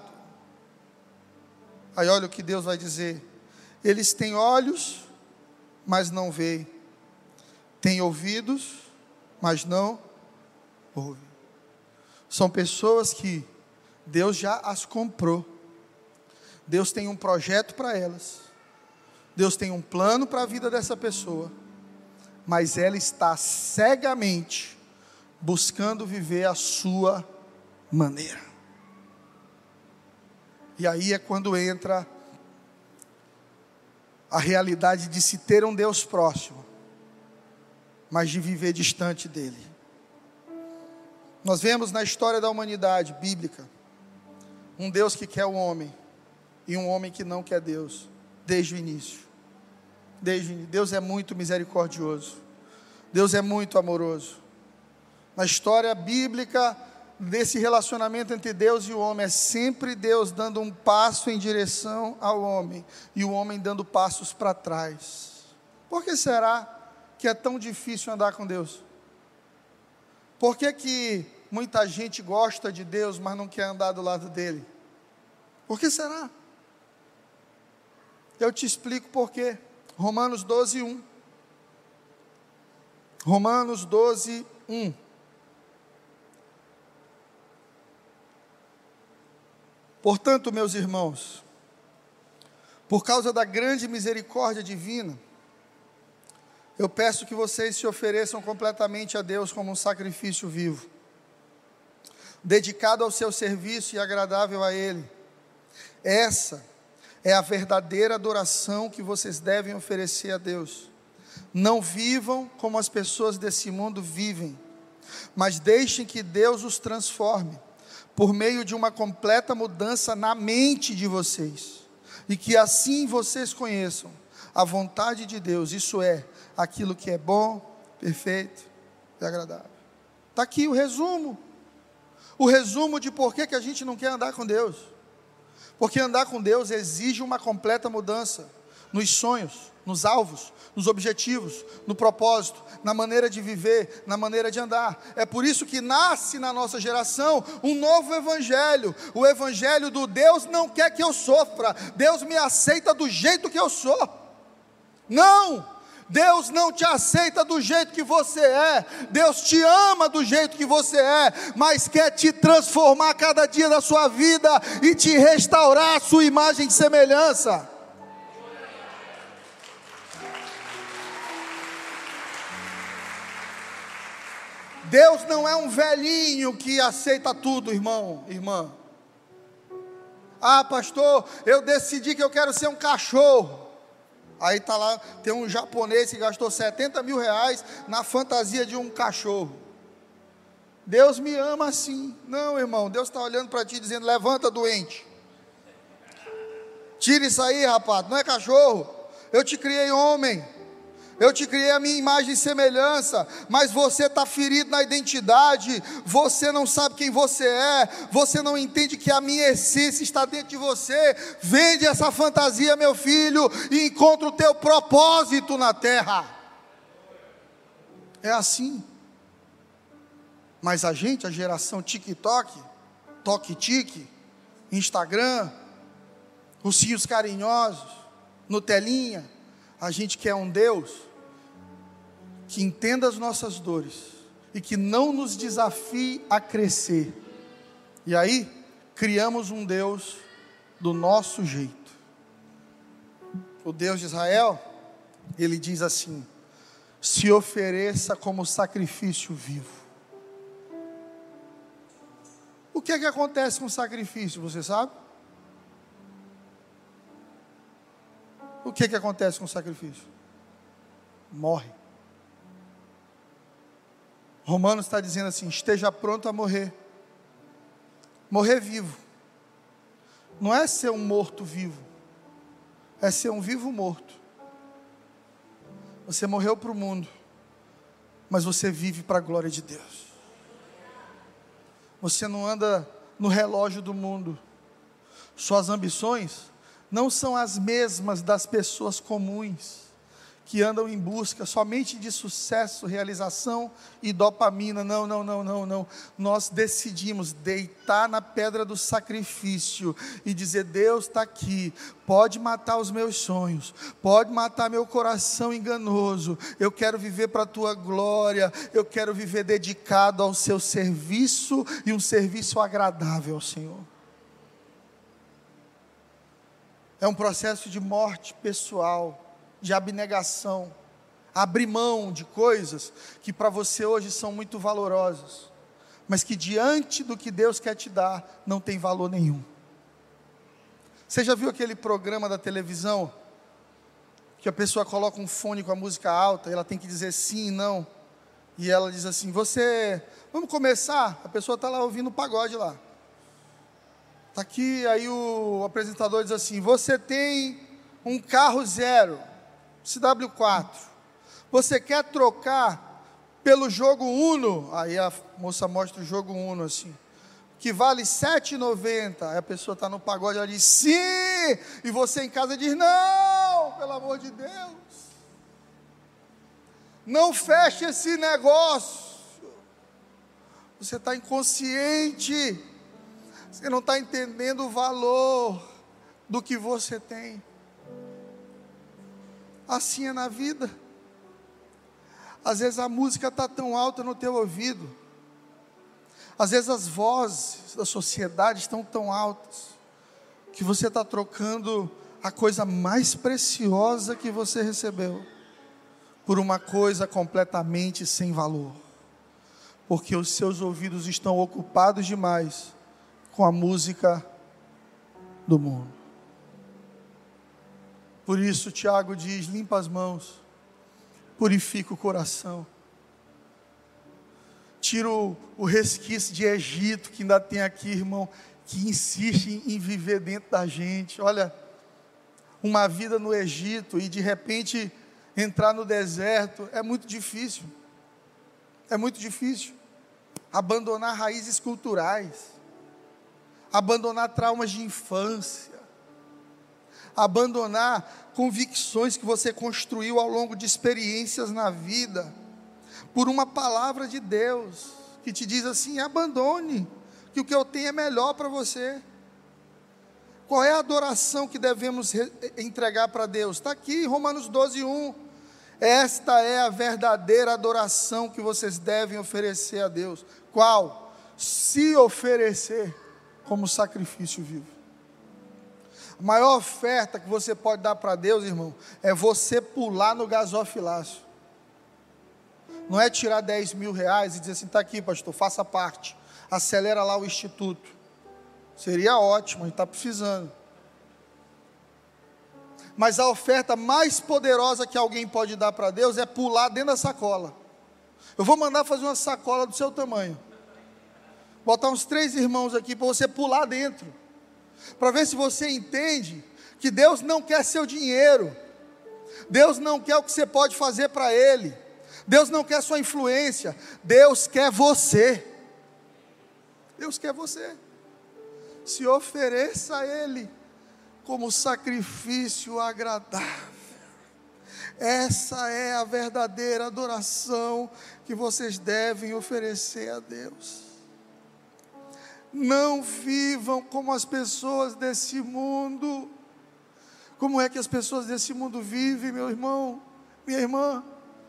Speaker 1: Aí olha o que Deus vai dizer: eles têm olhos, mas não veem, têm ouvidos, mas não ouvem. São pessoas que Deus já as comprou. Deus tem um projeto para elas, Deus tem um plano para a vida dessa pessoa, mas ela está cegamente buscando viver a sua maneira. E aí é quando entra a realidade de se ter um Deus próximo, mas de viver distante dele. Nós vemos na história da humanidade bíblica um Deus que quer o homem e um homem que não quer Deus, desde o início. Deus é muito misericordioso, Deus é muito amoroso. Na história bíblica desse relacionamento entre Deus e o homem, é sempre Deus dando um passo em direção ao homem, e o homem dando passos para trás. Por que será que é tão difícil andar com Deus? Por que muita gente gosta de Deus, mas não quer andar do lado dele? Por que será? Eu te explico por quê. Romanos 12:1. Romanos 12:1. Portanto, meus irmãos, por causa da grande misericórdia divina, eu peço que vocês se ofereçam completamente a Deus como um sacrifício vivo, dedicado ao seu serviço e agradável a Ele. Essa é a verdadeira adoração que vocês devem oferecer a Deus. Não vivam como as pessoas desse mundo vivem, mas deixem que Deus os transforme, por meio de uma completa mudança na mente de vocês, e que assim vocês conheçam a vontade de Deus, isso é, aquilo que é bom, perfeito e agradável. Está aqui o resumo de por que a gente não quer andar com Deus. Porque andar com Deus exige uma completa mudança nos sonhos, nos alvos, nos objetivos, no propósito, na maneira de viver, na maneira de andar. É por isso que nasce na nossa geração um novo evangelho, o evangelho do Deus não quer que eu sofra, Deus me aceita do jeito que eu sou. Não! Deus não te aceita do jeito que você é, Deus te ama do jeito que você é, mas quer te transformar cada dia da sua vida e te restaurar a sua imagem e semelhança. Deus não é um velhinho que aceita tudo, irmão, irmã. Ah, pastor, eu decidi que eu quero ser um cachorro. Aí está lá, tem um japonês que gastou 70 mil reais na fantasia de um cachorro. Deus me ama assim. Não, irmão, Deus está olhando para ti dizendo, levanta, doente. Tira isso aí, rapaz, não é cachorro. Eu te criei homem. Eu te criei a minha imagem e semelhança, mas você está ferido na identidade, você não sabe quem você é, você não entende que a minha essência está dentro de você. Vende essa fantasia, meu filho, e encontra o teu propósito na terra. É assim. Mas a gente, a geração TikTok, Toque-Tique, Instagram, ursinhos carinhosos, Nutelinha, a gente quer um Deus que entenda as nossas dores e que não nos desafie a crescer. E aí, criamos um Deus do nosso jeito. O Deus de Israel, ele diz assim: se ofereça como sacrifício vivo. O que é que acontece com o sacrifício, você sabe? O que é que acontece com o sacrifício? Morre. Romanos está dizendo assim: esteja pronto a morrer. Morrer vivo. Não é ser um morto vivo, é ser um vivo morto. Você morreu para o mundo, mas você vive para a glória de Deus. Você não anda no relógio do mundo. Suas ambições não são as mesmas das pessoas comuns, que andam em busca somente de sucesso, realização e dopamina. Não. Nós decidimos deitar na pedra do sacrifício e dizer: Deus está aqui, pode matar os meus sonhos, pode matar meu coração enganoso, eu quero viver para a tua glória, eu quero viver dedicado ao seu serviço e um serviço agradável ao Senhor. É um processo de morte pessoal, de abnegação, abrir mão de coisas que para você hoje são muito valorosas, mas que diante do que Deus quer te dar, não tem valor nenhum. Você já viu aquele programa da televisão, que a pessoa coloca um fone com a música alta, e ela tem que dizer sim e não, e ela diz assim: vamos começar? A pessoa está lá ouvindo o pagode lá, está aqui, aí o apresentador diz assim: você tem um carro zero, CW4, você quer trocar pelo jogo Uno? Aí a moça mostra o jogo Uno assim, que vale R$ 7,90, aí a pessoa está no pagode, ela diz sim, e você em casa diz não, pelo amor de Deus, não feche esse negócio, você está inconsciente, você não está entendendo o valor do que você tem. Assim é na vida. Às vezes a música está tão alta no teu ouvido, às vezes as vozes da sociedade estão tão altas, que você está trocando a coisa mais preciosa que você recebeu, por uma coisa completamente sem valor, porque os seus ouvidos estão ocupados demais com a música do mundo. Por isso Tiago diz: limpa as mãos, purifica o coração, tira o resquício de Egito que ainda tem aqui, irmão, que insiste em viver dentro da gente. Olha, uma vida no Egito e de repente entrar no deserto é muito difícil. É muito difícil abandonar raízes culturais, abandonar traumas de infância, abandonar convicções que você construiu ao longo de experiências na vida, por uma palavra de Deus, que te diz assim: abandone, que o que eu tenho é melhor para você. Qual é a adoração que devemos entregar para Deus? Está aqui, Romanos 12:1, Esta é a verdadeira adoração que vocês devem oferecer a Deus. Qual? Se oferecer como sacrifício vivo. A maior oferta que você pode dar para Deus, irmão, é você pular no gasofilácio. Não é tirar 10 mil reais e dizer assim, está aqui pastor, faça parte, acelera lá o instituto. Seria ótimo, a gente está precisando. Mas a oferta mais poderosa que alguém pode dar para Deus é pular dentro da sacola. Eu vou mandar fazer uma sacola do seu tamanho, botar uns 3 irmãos aqui para você pular dentro, para ver se você entende que Deus não quer seu dinheiro, Deus não quer o que você pode fazer para Ele, Deus não quer sua influência, Deus quer você. Deus quer você. Se ofereça a Ele como sacrifício agradável. Essa é a verdadeira adoração que vocês devem oferecer a Deus. Não vivam como as pessoas desse mundo. Como é que as pessoas desse mundo vivem, meu irmão, minha irmã?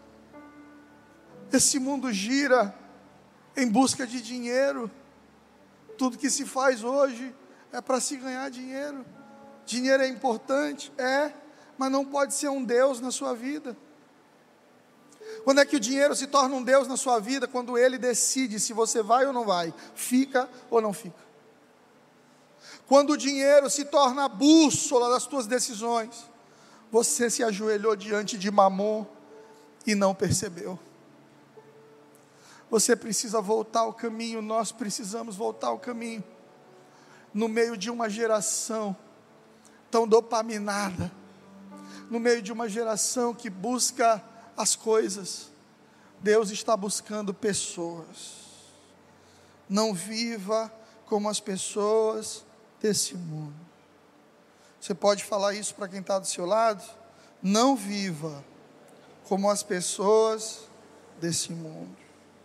Speaker 1: Esse mundo gira em busca de dinheiro. Tudo que se faz hoje é para se ganhar dinheiro. Dinheiro é importante? É, mas não pode ser um Deus na sua vida. Quando é que o dinheiro se torna um Deus na sua vida? Quando ele decide se você vai ou não vai, fica ou não fica. Quando o dinheiro se torna a bússola das tuas decisões, você se ajoelhou diante de Mamon e não percebeu. Você precisa voltar ao caminho, nós precisamos voltar ao caminho. No meio de uma geração tão dopaminada, no meio de uma geração que busca as coisas, Deus está buscando pessoas. Não viva como as pessoas desse mundo. Você pode falar isso para quem está do seu lado? Não viva como as pessoas desse mundo.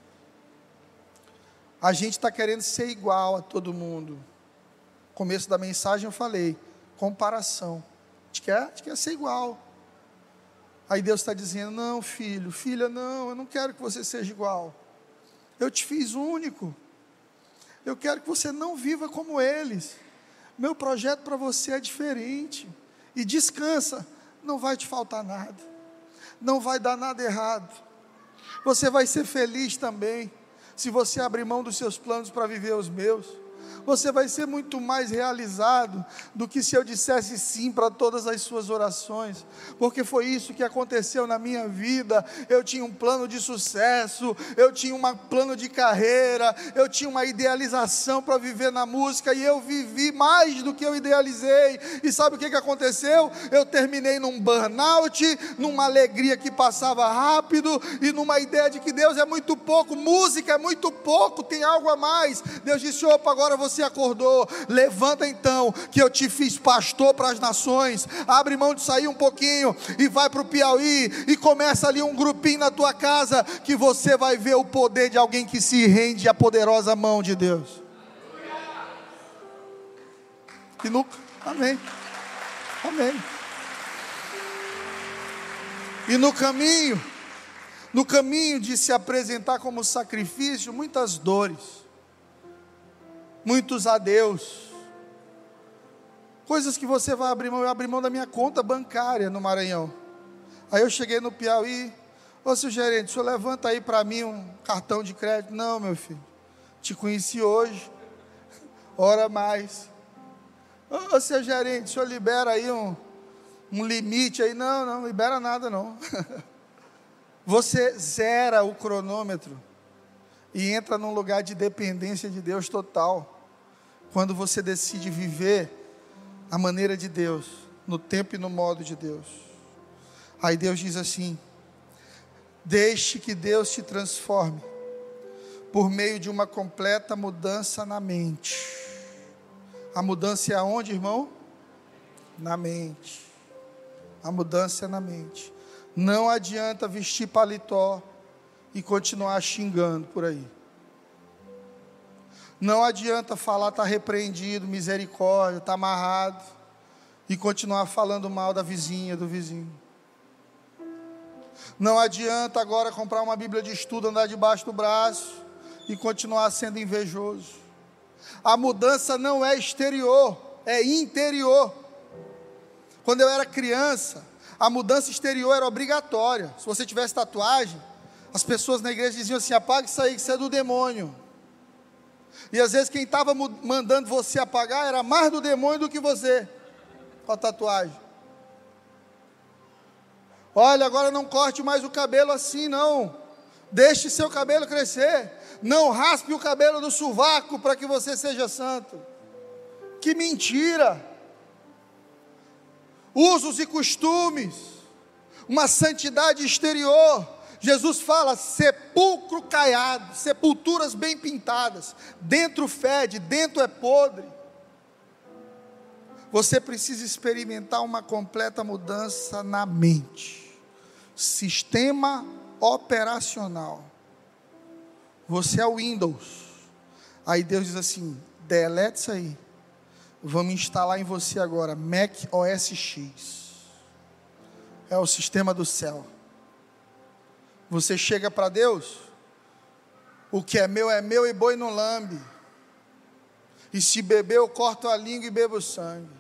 Speaker 1: A gente está querendo ser igual a todo mundo. No começo da mensagem eu falei, comparação. A gente quer ser igual. Aí Deus está dizendo, não filho, filha, não, eu não quero que você seja igual. Eu te fiz único. Eu quero que você não viva como eles. Meu projeto para você é diferente. E descansa, não vai te faltar nada. Não vai dar nada errado. Você vai ser feliz também, se você abrir mão dos seus planos para viver os meus. Você vai ser muito mais realizado do que se eu dissesse sim para todas as suas orações, porque foi isso que aconteceu na minha vida. Eu tinha um plano de sucesso, eu tinha um plano de carreira, eu tinha uma idealização para viver na música, e eu vivi mais do que eu idealizei, e sabe o que aconteceu? Eu terminei num burnout, numa alegria que passava rápido, e numa ideia de que Deus é muito pouco, música é muito pouco, tem algo a mais. Deus disse, opa, agora você acordou, levanta então, que eu te fiz pastor para as nações, abre mão de sair um pouquinho, e vai para o Piauí, e começa ali um grupinho na tua casa, que você vai ver o poder de alguém que se rende à poderosa mão de Deus. Amém, amém. E no caminho de se apresentar como sacrifício, muitas dores, muitos adeus, coisas que você vai abrir mão. Eu abri mão da minha conta bancária no Maranhão. Aí eu cheguei no Piauí, ô seu gerente, o senhor levanta aí para mim um cartão de crédito. Não, meu filho, te conheci hoje, ora mais. Ô seu gerente, o senhor libera aí um limite aí. Não libera nada não. Você zera o cronômetro e entra num lugar de dependência de Deus total, quando você decide viver a maneira de Deus, no tempo e no modo de Deus. Aí Deus diz assim, deixe que Deus te transforme, por meio de uma completa mudança na mente. A mudança é aonde, irmão? Na mente. A mudança é na mente. Não adianta vestir paletó e continuar xingando por aí. Não adianta falar está repreendido, misericórdia, está amarrado, e continuar falando mal da vizinha, do vizinho. Não adianta agora comprar uma Bíblia de estudo, andar debaixo do braço e continuar sendo invejoso. A mudança não é exterior, é interior. Quando eu era criança, a mudança exterior era obrigatória. Se você tivesse tatuagem, as pessoas na igreja diziam assim: apaga isso aí, que isso é do demônio. E às vezes quem estava mandando você apagar era mais do demônio do que você, com a tatuagem. Olha, agora não corte mais o cabelo assim, não. Deixe seu cabelo crescer. Não raspe o cabelo do sovaco para que você seja santo. Que mentira! Usos e costumes, uma santidade exterior. Jesus fala: sepulcro caiado, sepulturas bem pintadas, dentro fede, dentro é podre. Você precisa experimentar uma completa mudança na mente, sistema operacional. Você é o Windows, aí Deus diz assim: delete isso aí, vamos instalar em você agora Mac OS X, é o sistema do céu. Você chega para Deus, o que é meu e boi não lambe, e se beber eu corto a língua e bebo sangue.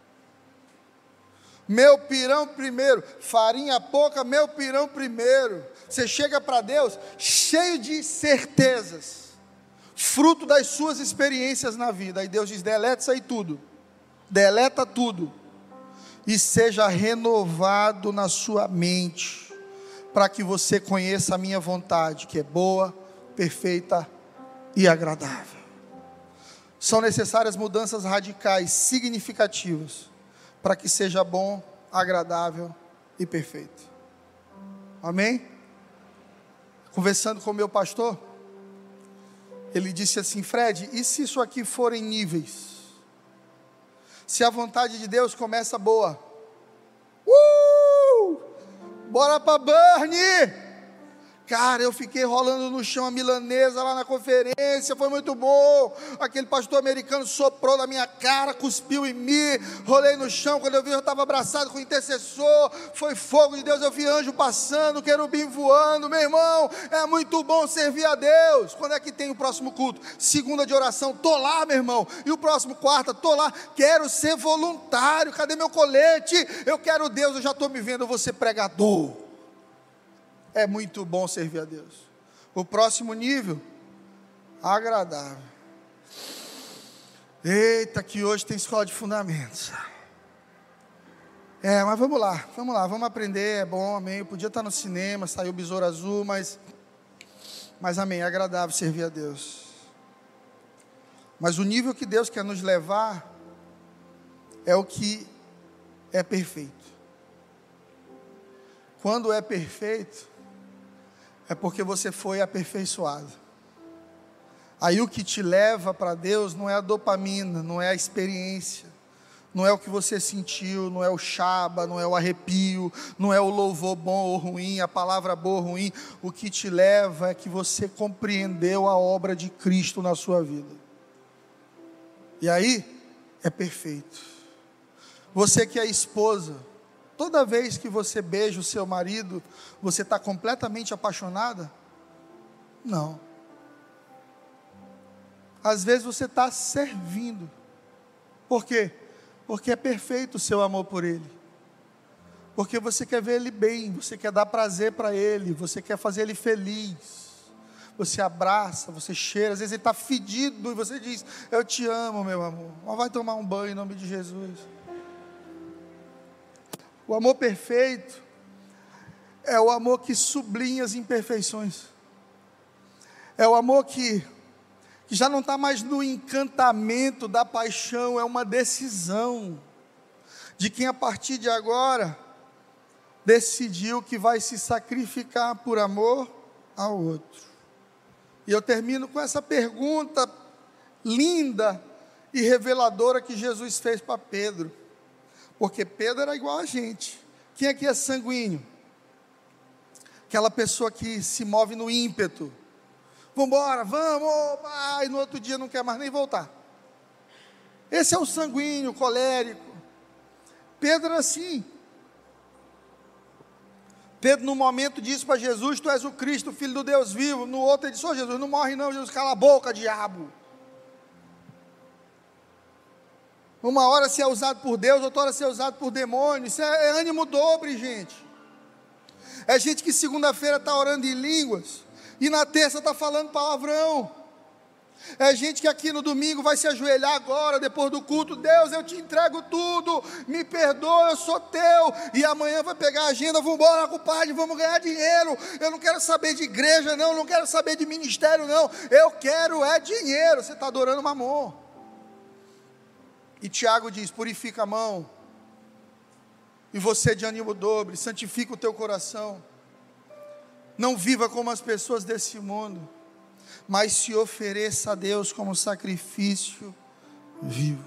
Speaker 1: Meu pirão primeiro, farinha pouca, meu pirão primeiro. Você chega para Deus cheio de certezas, fruto das suas experiências na vida. Aí Deus diz: deleta isso aí tudo, deleta tudo, e seja renovado na sua mente, para que você conheça a minha vontade, que é boa, perfeita e agradável. São necessárias mudanças radicais, significativas, para que seja bom, agradável e perfeito. Amém? Conversando com o meu pastor, ele disse assim: Fred, e se isso aqui forem níveis? Se a vontade de Deus começa boa, bora para Burnie! Cara, eu fiquei rolando no chão a milanesa lá na conferência, foi muito bom. Aquele pastor americano soprou na minha cara, cuspiu em mim, rolei no chão. Quando eu vi, eu estava abraçado com o intercessor. Foi fogo de Deus, eu vi anjo passando, querubim voando. Meu irmão, é muito bom servir a Deus. Quando é que tem o próximo culto? Segunda de oração, tô lá, meu irmão. E o próximo quarta, tô lá. Quero ser voluntário, cadê meu colete? Eu quero Deus, eu já estou me vendo, eu vou ser pregador. É muito bom servir a Deus. O próximo nível, agradável. Eita, que hoje tem escola de fundamentos. Mas vamos lá, vamos aprender, é bom, amém. Eu podia estar no cinema, saiu o Besouro Azul, mas amém, é agradável servir a Deus. Mas o nível que Deus quer nos levar é o que é perfeito. Quando é perfeito, é porque você foi aperfeiçoado. Aí o que te leva para Deus não é a dopamina, não é a experiência, não é o que você sentiu, não é o chaba, não é o arrepio, não é o louvor bom ou ruim, a palavra boa ou ruim. O que te leva é que você compreendeu a obra de Cristo na sua vida. E aí é perfeito. Você que é esposa, toda vez que você beija o seu marido, você está completamente apaixonada? Não. Às vezes você está servindo. Por quê? Porque é perfeito o seu amor por ele. Porque você quer ver ele bem, você quer dar prazer para ele, você quer fazer ele feliz. Você abraça, você cheira, às vezes ele está fedido e você diz: eu te amo, meu amor. Mas vai tomar um banho em nome de Jesus. O amor perfeito é o amor que sublinha as imperfeições. É o amor que já não está mais no encantamento da paixão, é uma decisão de quem a partir de agora decidiu que vai se sacrificar por amor ao outro. E eu termino com essa pergunta linda e reveladora que Jesus fez para Pedro. Porque Pedro era igual a gente. Quem aqui é sanguíneo? Aquela pessoa que se move no ímpeto. Vamos embora, vamos, e no outro dia não quer mais nem voltar. Esse é o sanguíneo, colérico. Pedro era assim. Pedro, no momento, disse para Jesus: tu és o Cristo, o Filho do Deus vivo. No outro, ele disse: ô Jesus, não morre não. Jesus: cala a boca, diabo. Uma hora se é usado por Deus, outra hora se é usado por demônio. Isso é ânimo dobre, gente. É gente que segunda-feira está orando em línguas e na terça está falando palavrão. É gente que aqui no domingo vai se ajoelhar agora, depois do culto: Deus, eu te entrego tudo, me perdoa, eu sou teu. E amanhã vai pegar a agenda: vamos embora, compadre, vamos ganhar dinheiro. Eu não quero saber de igreja não, não quero saber de ministério não, eu quero é dinheiro. Você está adorando Mamon. E Tiago diz: purifica a mão, e você de ânimo dobre, santifica o teu coração. Não viva como as pessoas desse mundo, mas se ofereça a Deus como sacrifício vivo.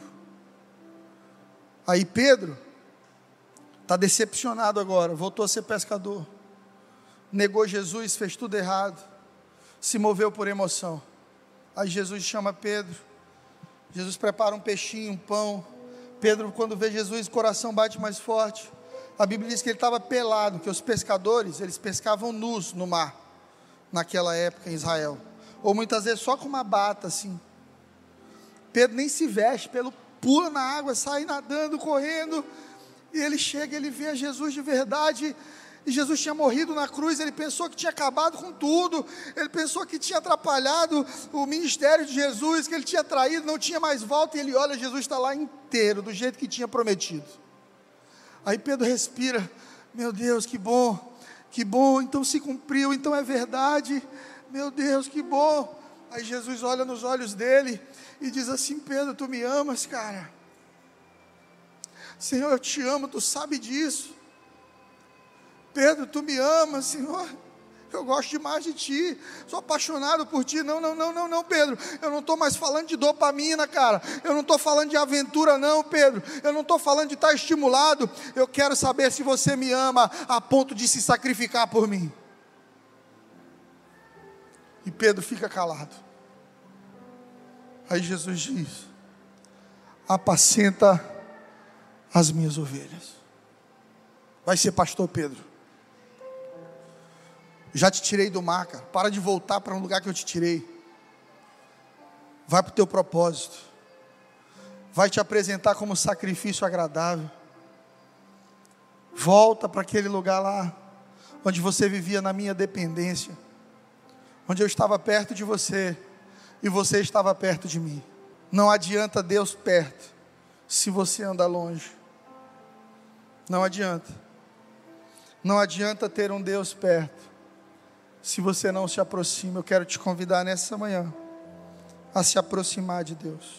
Speaker 1: Aí Pedro está decepcionado agora, voltou a ser pescador, negou Jesus, fez tudo errado, se moveu por emoção. Aí Jesus chama Pedro, Jesus prepara um peixinho, um pão. Pedro, quando vê Jesus, o coração bate mais forte. A Bíblia diz que ele estava pelado, que os pescadores, eles pescavam nus no mar, naquela época em Israel, ou muitas vezes só com uma bata assim. Pedro nem se veste, Pedro pula na água, sai nadando, correndo, e ele chega, ele vê a Jesus de verdade. E Jesus tinha morrido na cruz, ele pensou que tinha acabado com tudo, ele pensou que tinha atrapalhado o ministério de Jesus, que ele tinha traído, não tinha mais volta, e ele olha, Jesus está lá inteiro, do jeito que tinha prometido. Aí Pedro respira: meu Deus, que bom, então se cumpriu, então é verdade, meu Deus, que bom. Aí Jesus olha nos olhos dele e diz assim: Pedro, tu me amas, cara? Senhor, eu te amo, tu sabe disso. Pedro, tu me amas, Senhor, eu gosto demais de ti, sou apaixonado por ti. Não, Pedro, eu não estou mais falando de dopamina, cara, eu não estou falando de aventura não, Pedro, eu não estou falando de estar estimulado, eu quero saber se você me ama a ponto de se sacrificar por mim. E Pedro fica calado. Aí Jesus diz: apacenta as minhas ovelhas. Vai ser pastor, Pedro. Já te tirei do mar, cara. Para de voltar para um lugar que eu te tirei. Vai para o teu propósito. Vai te apresentar como sacrifício agradável. Volta para aquele lugar lá, onde você vivia na minha dependência, onde eu estava perto de você, e você estava perto de mim. Não adianta Deus perto, se você anda longe. Não adianta. Não adianta ter um Deus perto, se você não se aproxima. Eu quero te convidar nessa manhã a se aproximar de Deus.